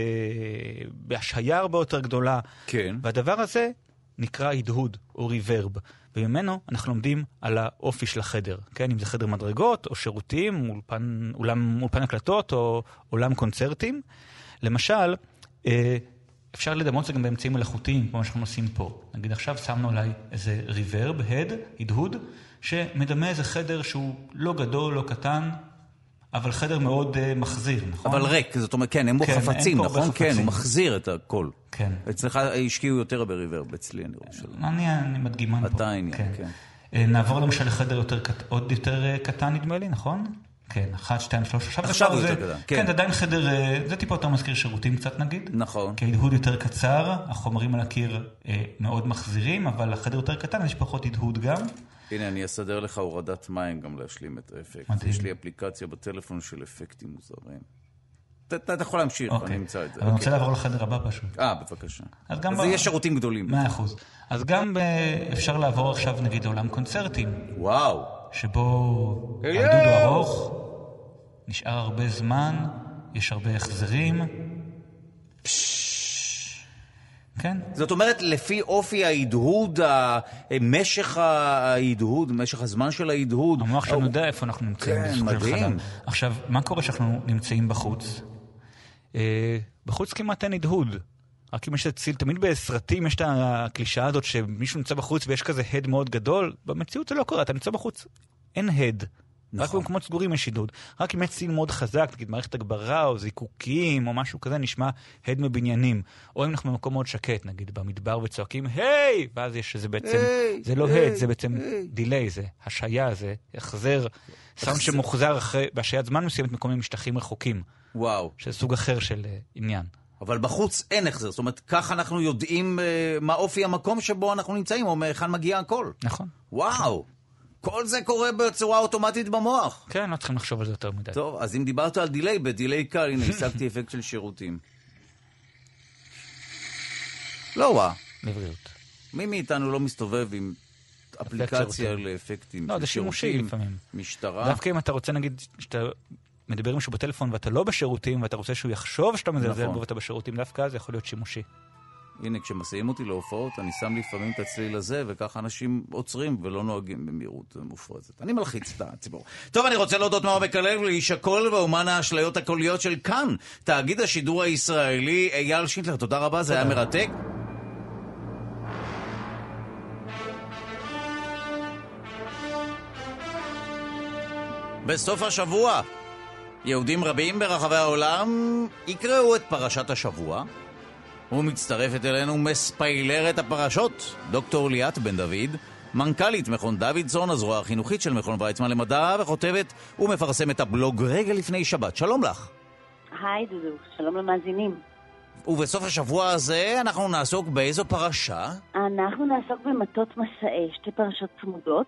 בהשהיה הרבה יותר גדולה. כן. והדבר הזה נקרא הדהוד או ריברב. וממנו אנחנו לומדים על האופי של החדר. כן, אם זה חדר מדרגות או שירותים, אולפן, אולם, אולפן הקלטות או עולם קונצרטים. למשל, אה, אפשר לדמות זה גם באמצעים מלאכותיים, כמו שאנחנו עושים פה. נגיד עכשיו שמנו עליי איזה ריברב, הד, הדהוד, שמדמה איזה חדר שהוא לא גדול, לא קטן, אבל חדר מאוד uh, מחזיר, נכון? אבל ריק, זאת אומרת, כן, הם בו כן, חפצים, נכון? בחפצים. כן, הוא מחזיר את הכל. כן. אצלך השקיעו יותר בריברב, אצלי אני רואה שלא. אני, אני מדגימן פה. אתה העניין, כן. כן. נעבור למשל לחדר יותר, עוד יותר קטן נדמה לי, נכון? כן, אחת, שתיים, שלוש, עכשיו, עכשיו הוא יותר קטן. כן, זה עדיין חדר, זה טיפה יותר מזכיר שירותים קצת נגיד. נכון. כי ההדהוד יותר קצר, החומרים על הקיר מאוד מחזירים, אבל החדר יותר קטן, יש פחות הדהוד גם. הנה, אני אסדר לך הורדת מים גם להשלים את האפקט. מדהים. יש לי אפליקציה בטלפון של אפקטים מוזרים. אתה יכול להמשיך, אני אמצא את זה. אבל אני רוצה לעבור לחדר הבא פשוט. אה, בבקשה. אז זה יהיה שירותים גדולים. מאה אחוז. אז גם אפשר לעבור עכשיו נגיד לעולם קונצרטים. וואו. שבו ההדהוד הוא ארוך, נשאר הרבה זמן, יש הרבה החזרים. כן. זאת אומרת, לפי אופי ההדהוד, משך ההדהוד, משך הזמן של ההדהוד. המוח שלנו יודע איפה אנחנו נמצאים. כן, מדהים. עכשיו, מה קורה שאנחנו נמצאים בחוץ? בחוץ כמעט אין הדהוד. רק אם יש את ציל, תמיד בסרטים יש את הקלישה הזאת שמישהו נמצא בחוץ ויש כזה הד מאוד גדול. במציאות זה לא קורה, אתה נמצא בחוץ, אין הד. נכון. רק במקומות סגורים יש עידוד. רק אם יש ציל מאוד חזק, נגיד מערכת הגברה או זיקוקים או משהו כזה, נשמע הד מבניינים. או אם אנחנו במקום מאוד שקט, נגיד במדבר וצועקים, היי! ואז יש שזה בעצם, hey, זה לא hey, הד, זה בעצם hey. דילי, זה השעיה, זה החזר, סאונד שמוחזר אחרי, בהשעיית זמן מסוימת מקומים משטחים רחוקים. וואו. שזה סוג אחר של uh, עניין. אבל בחוץ אין החזר, זאת אומרת, כך אנחנו יודעים uh, מה אופי המקום שבו אנחנו נמצאים, או מאיכן מגיע הכל. נכון. וואו. כל זה קורה בצורה אוטומטית במוח. כן, לא צריכים לחשוב על זה יותר מדי. טוב, אז אם דיברת על דילי, בדילי קל, הנה, השגתי אפקט של שירותים. לא וואה. לבריאות. מי מאיתנו לא מסתובב עם אפליקציה לאפקטים? לא, זה שימושי לפעמים. משטרה. דווקא אם אתה רוצה, נגיד, שאתה מדבר עם מישהו בטלפון ואתה לא בשירותים, ואתה רוצה שהוא יחשוב שאתה מזלזל בו ואתה בשירותים, דווקא זה יכול להיות שימושי. הנה, כשמסיים אותי להופעות, אני שם לפעמים את הצליל הזה, וככה אנשים עוצרים ולא נוהגים במהירות מופרזת. אני מלחיץ את הציבור. טוב, אני רוצה להודות מעומק הלב לאיש הקול ואומן האשליות הקוליות של כאן, תאגיד השידור הישראלי, אייל שינדלר. תודה רבה, זה היה מרתק. בסוף השבוע, יהודים רבים ברחבי העולם יקראו את פרשת השבוע, ומצטרפת אלינו מספיילרת הפרשות, דוקטור ליאת בן דוד, מנכ"לית מכון דוידסון, הזרוע החינוכית של מכון ויצמן למדע, וכותבת ומפרסמת הבלוג רגע לפני שבת. שלום לך. היי דודו, שלום למאזינים. ובסוף השבוע הזה אנחנו נעסוק באיזו פרשה? אנחנו נעסוק במטות מסעי, שתי פרשות צמודות,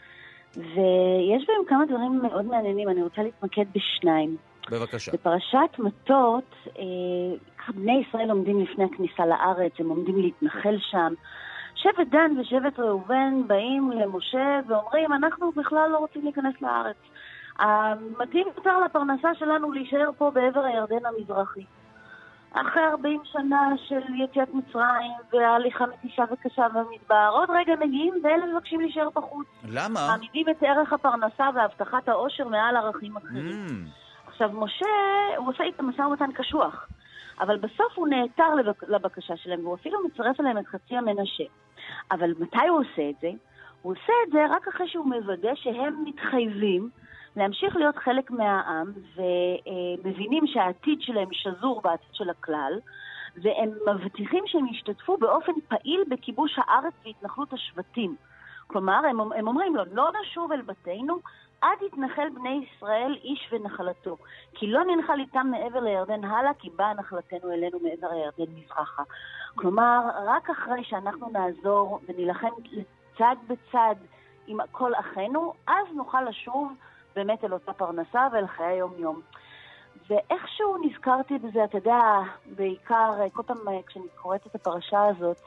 ויש בהם כמה דברים מאוד מעניינים, אני רוצה להתמקד בשניים. בבקשה. בפרשת מטות, אה, בני ישראל עומדים לפני הכניסה לארץ, הם עומדים להתנחל שם. שבט דן ושבט ראובן באים למשה ואומרים, אנחנו בכלל לא רוצים להיכנס לארץ. מתאים יותר לפרנסה שלנו להישאר פה בעבר הירדן המזרחי. אחרי ארבעים שנה של יציאת מצרים וההליכה מתישה וקשה במדבר, עוד רגע מגיעים ואלה מבקשים להישאר בחוץ. למה? מעמידים את ערך הפרנסה והבטחת האושר מעל ערכים אחרים. Mm. עכשיו, משה, הוא עושה איתם משא ומתן קשוח, אבל בסוף הוא נעתר לבק... לבקשה שלהם, והוא אפילו מצרף אליהם את חצי המנשה. אבל מתי הוא עושה את זה? הוא עושה את זה רק אחרי שהוא מוודא שהם מתחייבים להמשיך להיות חלק מהעם, ומבינים שהעתיד שלהם שזור בעתיד של הכלל, והם מבטיחים שהם ישתתפו באופן פעיל בכיבוש הארץ והתנחלות השבטים. כלומר, הם, הם אומרים לו, לא נשוב אל בתינו, עד יתנחל בני ישראל איש ונחלתו. כי לא ננחל איתם מעבר לירדן הלאה, כי באה נחלתנו אלינו מעבר לירדן מזרחה. כלומר, רק אחרי שאנחנו נעזור ונלחם צד בצד עם כל אחינו, אז נוכל לשוב באמת אל אותה פרנסה ואל חיי היום-יום. ואיכשהו נזכרתי בזה, אתה יודע, בעיקר, כל פעם כשאני קוראת את הפרשה הזאת,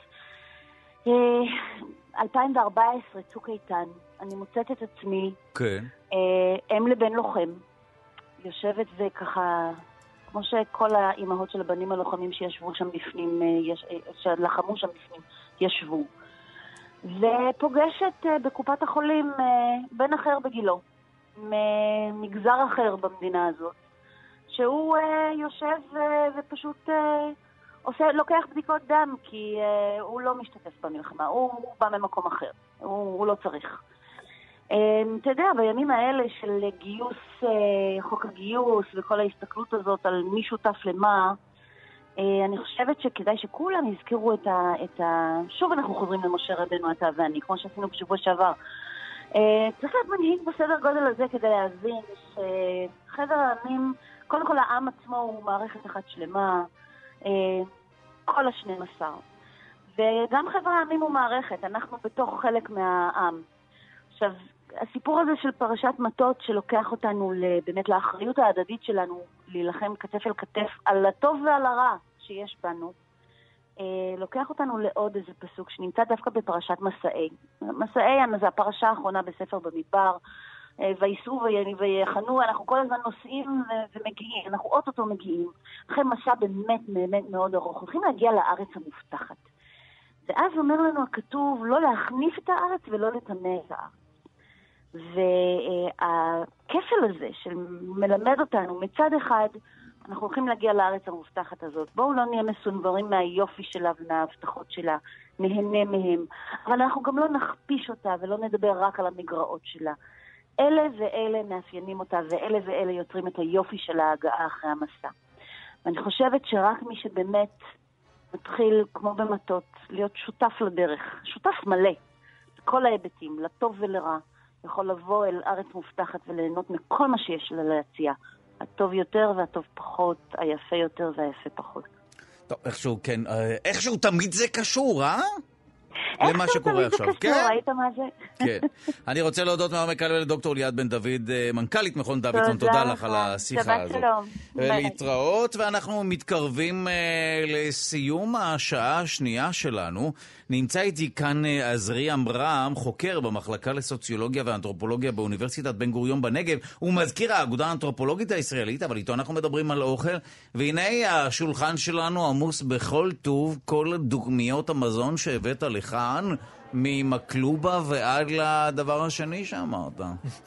אלפיים וארבע עשרה, צוק איתן, אני מוצאת את עצמי, כן. אם לבן לוחם, יושבת וככה, כמו שכל האימהות של הבנים הלוחמים שישבו שם בפנים, שלחמו שם בפנים, ישבו. ופוגשת בקופת החולים בן אחר בגילו, ממגזר אחר במדינה הזאת, שהוא יושב ופשוט עושה, לוקח בדיקות דם, כי הוא לא משתתף במלחמה, הוא בא ממקום אחר, הוא, הוא לא צריך. אתה יודע, בימים האלה של גיוס, חוק הגיוס וכל ההסתכלות הזאת על מי שותף למה, אני חושבת שכדאי שכולם יזכרו את ה... את ה... שוב אנחנו חוזרים למשה רבנו אתה ואני, כמו שעשינו בשבוע שעבר. צריך להיות מנהיג בסדר גודל הזה כדי להבין שחבר העמים, קודם כל העם עצמו הוא מערכת אחת שלמה, כל השנים עשר. וגם חבר העמים הוא מערכת, אנחנו בתוך חלק מהעם. עכשיו, הסיפור הזה של פרשת מטות שלוקח אותנו באמת לאחריות ההדדית שלנו, להילחם כתף אל כתף על הטוב ועל הרע שיש בנו, לוקח אותנו לעוד איזה פסוק שנמצא דווקא בפרשת מסעי. מסעי זה הפרשה האחרונה בספר במדבר, ויסעו ויחנו, אנחנו כל הזמן נוסעים ומגיעים, אנחנו אוטוטו מגיעים, אחרי מסע באמת באמת מאוד ארוך, הולכים להגיע לארץ המובטחת. ואז אומר לנו הכתוב לא להחניף את הארץ ולא לטמא את הארץ. והכפל הזה שמלמד אותנו מצד אחד, אנחנו הולכים להגיע לארץ המובטחת הזאת. בואו לא נהיה מסונברים מהיופי שלה ומההבטחות שלה, נהנה מהם. אבל אנחנו גם לא נכפיש אותה ולא נדבר רק על המגרעות שלה. אלה ואלה מאפיינים אותה, ואלה ואלה יוצרים את היופי של ההגעה אחרי המסע. ואני חושבת שרק מי שבאמת מתחיל, כמו במטות, להיות שותף לדרך, שותף מלא, בכל ההיבטים, לטוב ולרע, יכול לבוא אל ארץ מובטחת וליהנות מכל מה שיש לה להציע. הטוב יותר והטוב פחות, היפה יותר והיפה פחות. טוב, איכשהו, כן, איכשהו תמיד זה קשור, אה? למה שקורה עכשיו. איך תמיד זה קשור, ראית מה זה? כן. אני רוצה להודות מעומק הלב לדוקטור ליאת בן דוד, מנכ"לית מכון דוידסון, תודה לך על השיחה הזאת. להתראות, ואנחנו מתקרבים לסיום השעה השנייה שלנו. נמצא איתי כאן עזרי אמרם, חוקר במחלקה לסוציולוגיה ואנתרופולוגיה באוניברסיטת בן גוריון בנגב. הוא מזכיר האגודה האנתרופולוגית הישראלית, אבל איתו אנחנו מדברים על אוכל. והנה השולחן שלנו עמוס בכל טוב, כל דוגמיות המזון שהבאת לכאן, ממקלובה ועד לדבר השני שאמרת.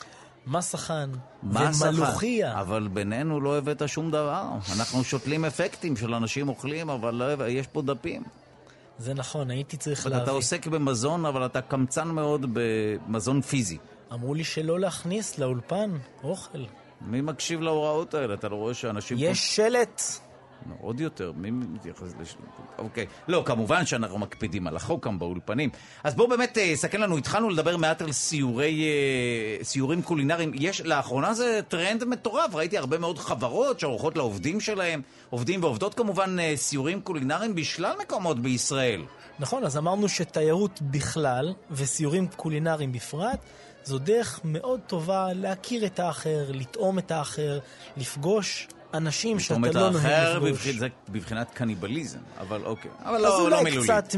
מסחן מסחן. ומלוכיה. אבל בינינו לא הבאת שום דבר. אנחנו שותלים אפקטים של אנשים אוכלים, אבל לא, יש פה דפים. זה נכון, הייתי צריך להביא. אתה עוסק במזון, אבל אתה קמצן מאוד במזון פיזי. אמרו לי שלא להכניס לאולפן אוכל. מי מקשיב להוראות האלה? אתה לא רואה שאנשים... יש שלט. עוד יותר, מי מתייחס לשלט? אוקיי. לא, כמובן שאנחנו מקפידים על החוק כאן באולפנים. אז בואו באמת, סכן לנו, התחלנו לדבר מעט על סיורי, סיורים קולינריים. יש, לאחרונה זה טרנד מטורף. ראיתי הרבה מאוד חברות שעורכות לעובדים שלהם, עובדים ועובדות כמובן סיורים קולינריים בשלל מקומות בישראל. נכון, אז אמרנו שתיירות בכלל וסיורים קולינריים בפרט, זו דרך מאוד טובה להכיר את האחר, לטעום את האחר, לפגוש אנשים שאתה לא נוהג לפגוש. זה בבחינת קניבליזם, אבל אוקיי. אבל לא, לא מילולי. אז אולי קצת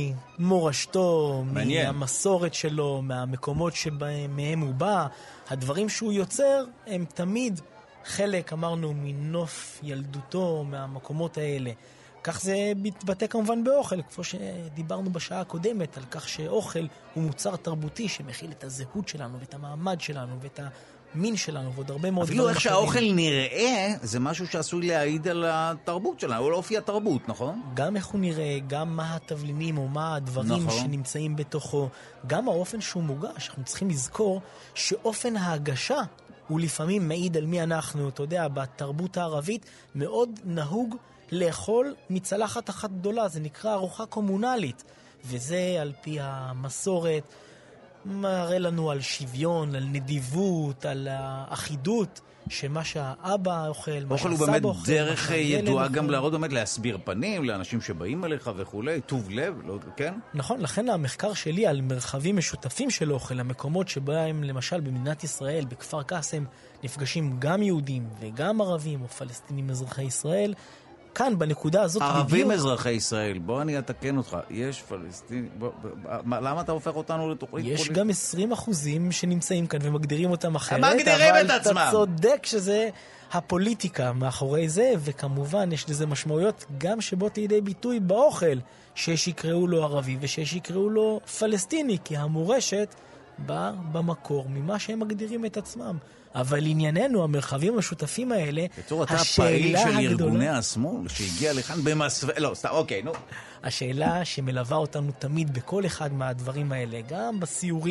ממורשתו, מהמסורת שלו, מהמקומות שמהם הוא בא, הדברים שהוא יוצר הם תמיד חלק, אמרנו, מנוף ילדותו, מהמקומות האלה. כך זה מתבטא כמובן באוכל, כמו שדיברנו בשעה הקודמת, על כך שאוכל הוא מוצר תרבותי שמכיל את הזהות שלנו, ואת המעמד שלנו, ואת המין שלנו, ועוד הרבה מאוד... אפילו איך שהאוכל נראה, זה משהו שעשוי להעיד על התרבות שלנו, או לאופי התרבות, נכון? גם איך הוא נראה, גם מה התבלינים, או מה הדברים נכון. שנמצאים בתוכו, גם האופן שהוא מוגש. אנחנו צריכים לזכור שאופן ההגשה הוא לפעמים מעיד על מי אנחנו. אתה יודע, בתרבות הערבית מאוד נהוג לאכול מצלחת אחת גדולה, זה נקרא ארוחה קומונלית, וזה על פי המסורת מראה לנו על שוויון, על נדיבות, על האחידות, שמה שהאבא אוכל, מה שהסבא אוכל. אוכל הוא באמת דרך ידועה גם להראות באמת להסביר פנים, לאנשים שבאים אליך וכולי, טוב לב, לא, כן? נכון, לכן המחקר שלי על מרחבים משותפים של אוכל, המקומות שבהם למשל במדינת ישראל, בכפר קאסם, נפגשים גם יהודים וגם ערבים או פלסטינים אזרחי ישראל, כאן, בנקודה הזאת בדיוק... ערבים אזרחי ישראל, בוא אני אתקן אותך, יש פלסטינים, למה אתה הופך אותנו לתוכנית פוליטית? יש גם עשרים אחוזים שנמצאים כאן ומגדירים אותם אחרת, הם מגדירים את עצמם. אבל אתה צודק שזה הפוליטיקה מאחורי זה, וכמובן יש לזה משמעויות גם שבאות לידי ביטוי באוכל, שיש יקראו לו ערבי ושיש יקראו לו פלסטיני, כי המורשת באה במקור ממה שהם מגדירים את עצמם. אבל ענייננו, המרחבים המשותפים האלה, בצור, אתה הפעיל של ארגוני השמאל שהגיע לכאן במסווה, לא, סתם, אוקיי, נו. השאלה שמלווה אותנו תמיד בכל אחד מהדברים האלה, גם בסיורים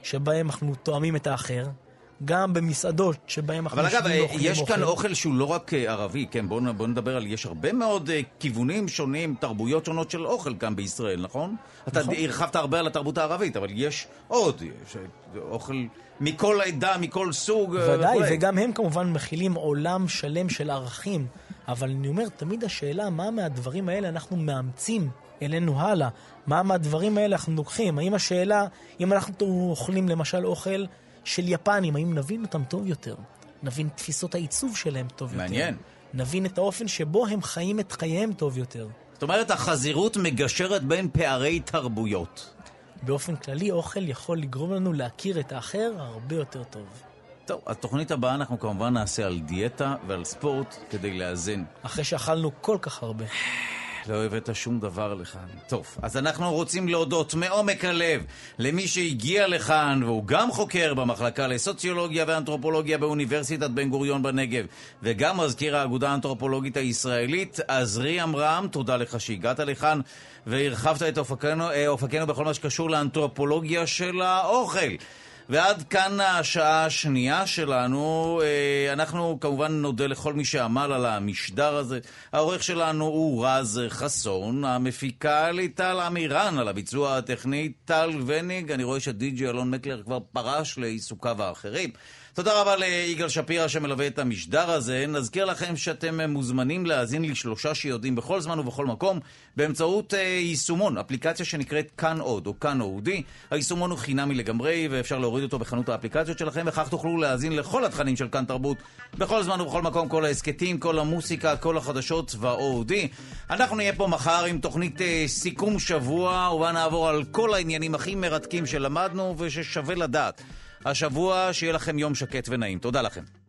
שבהם אנחנו תואמים את האחר, גם במסעדות שבהם אנחנו אבל אגב, ואוכלים יש אוכל. כאן אוכל שהוא לא רק ערבי, כן, בואו בוא נדבר על, יש הרבה מאוד כיוונים שונים, תרבויות שונות של אוכל כאן בישראל, נכון? אתה נכון. הרחבת הרבה על התרבות הערבית, אבל יש עוד, יש אוכל מכל עדה, מכל סוג. ודאי, וכו'. וגם הם כמובן מכילים עולם שלם של ערכים, אבל אני אומר, תמיד השאלה, מה מהדברים האלה אנחנו מאמצים אלינו הלאה? מה מהדברים האלה אנחנו לוקחים? האם השאלה, אם אנחנו אוכלים למשל אוכל של יפנים, האם נבין אותם טוב יותר? נבין תפיסות העיצוב שלהם טוב יותר? מעניין. נבין את האופן שבו הם חיים את חייהם טוב יותר? זאת אומרת, החזירות מגשרת בין פערי תרבויות. באופן כללי, אוכל יכול לגרום לנו להכיר את האחר הרבה יותר טוב. טוב, התוכנית הבאה אנחנו כמובן נעשה על דיאטה ועל ספורט כדי לאזן. אחרי שאכלנו כל כך הרבה. לא הבאת שום דבר לכאן. טוב, אז אנחנו רוצים להודות מעומק הלב למי שהגיע לכאן, והוא גם חוקר במחלקה לסוציולוגיה ואנתרופולוגיה באוניברסיטת בן גוריון בנגב, וגם מזכיר האגודה האנתרופולוגית הישראלית, עזרי אמרם. תודה לך שהגעת לכאן והרחבת את אופקנו, אופקנו בכל מה שקשור לאנתרופולוגיה של האוכל. ועד כאן השעה השנייה שלנו. אנחנו כמובן נודה לכל מי שעמל על המשדר הזה. העורך שלנו הוא רז חסון, המפיקה ליטל אמירן, על הביצוע הטכני טל וניג. אני רואה שדי-ג'י אלון מקלר כבר פרש לעיסוקיו האחרים. תודה רבה ליגאל שפירא שמלווה את המשדר הזה. נזכיר לכם שאתם מוזמנים להאזין לשלושה שיודעים בכל זמן ובכל מקום באמצעות אה, יישומון, אפליקציה שנקראת כאן עוד או כאן אודי. היישומון הוא חינמי לגמרי ואפשר להוריד אותו בחנות האפליקציות שלכם, וכך תוכלו להאזין לכל התכנים של כאן תרבות בכל זמן ובכל מקום, כל העסקטים, כל המוסיקה, כל החדשות והאודי. אנחנו נהיה פה מחר עם תוכנית אה, סיכום שבוע, ובה נעבור על כל העניינים הכי מרתקים שלמדנו וששווה לדעת. השבוע שיהיה לכם יום שקט ונעים. תודה לכם.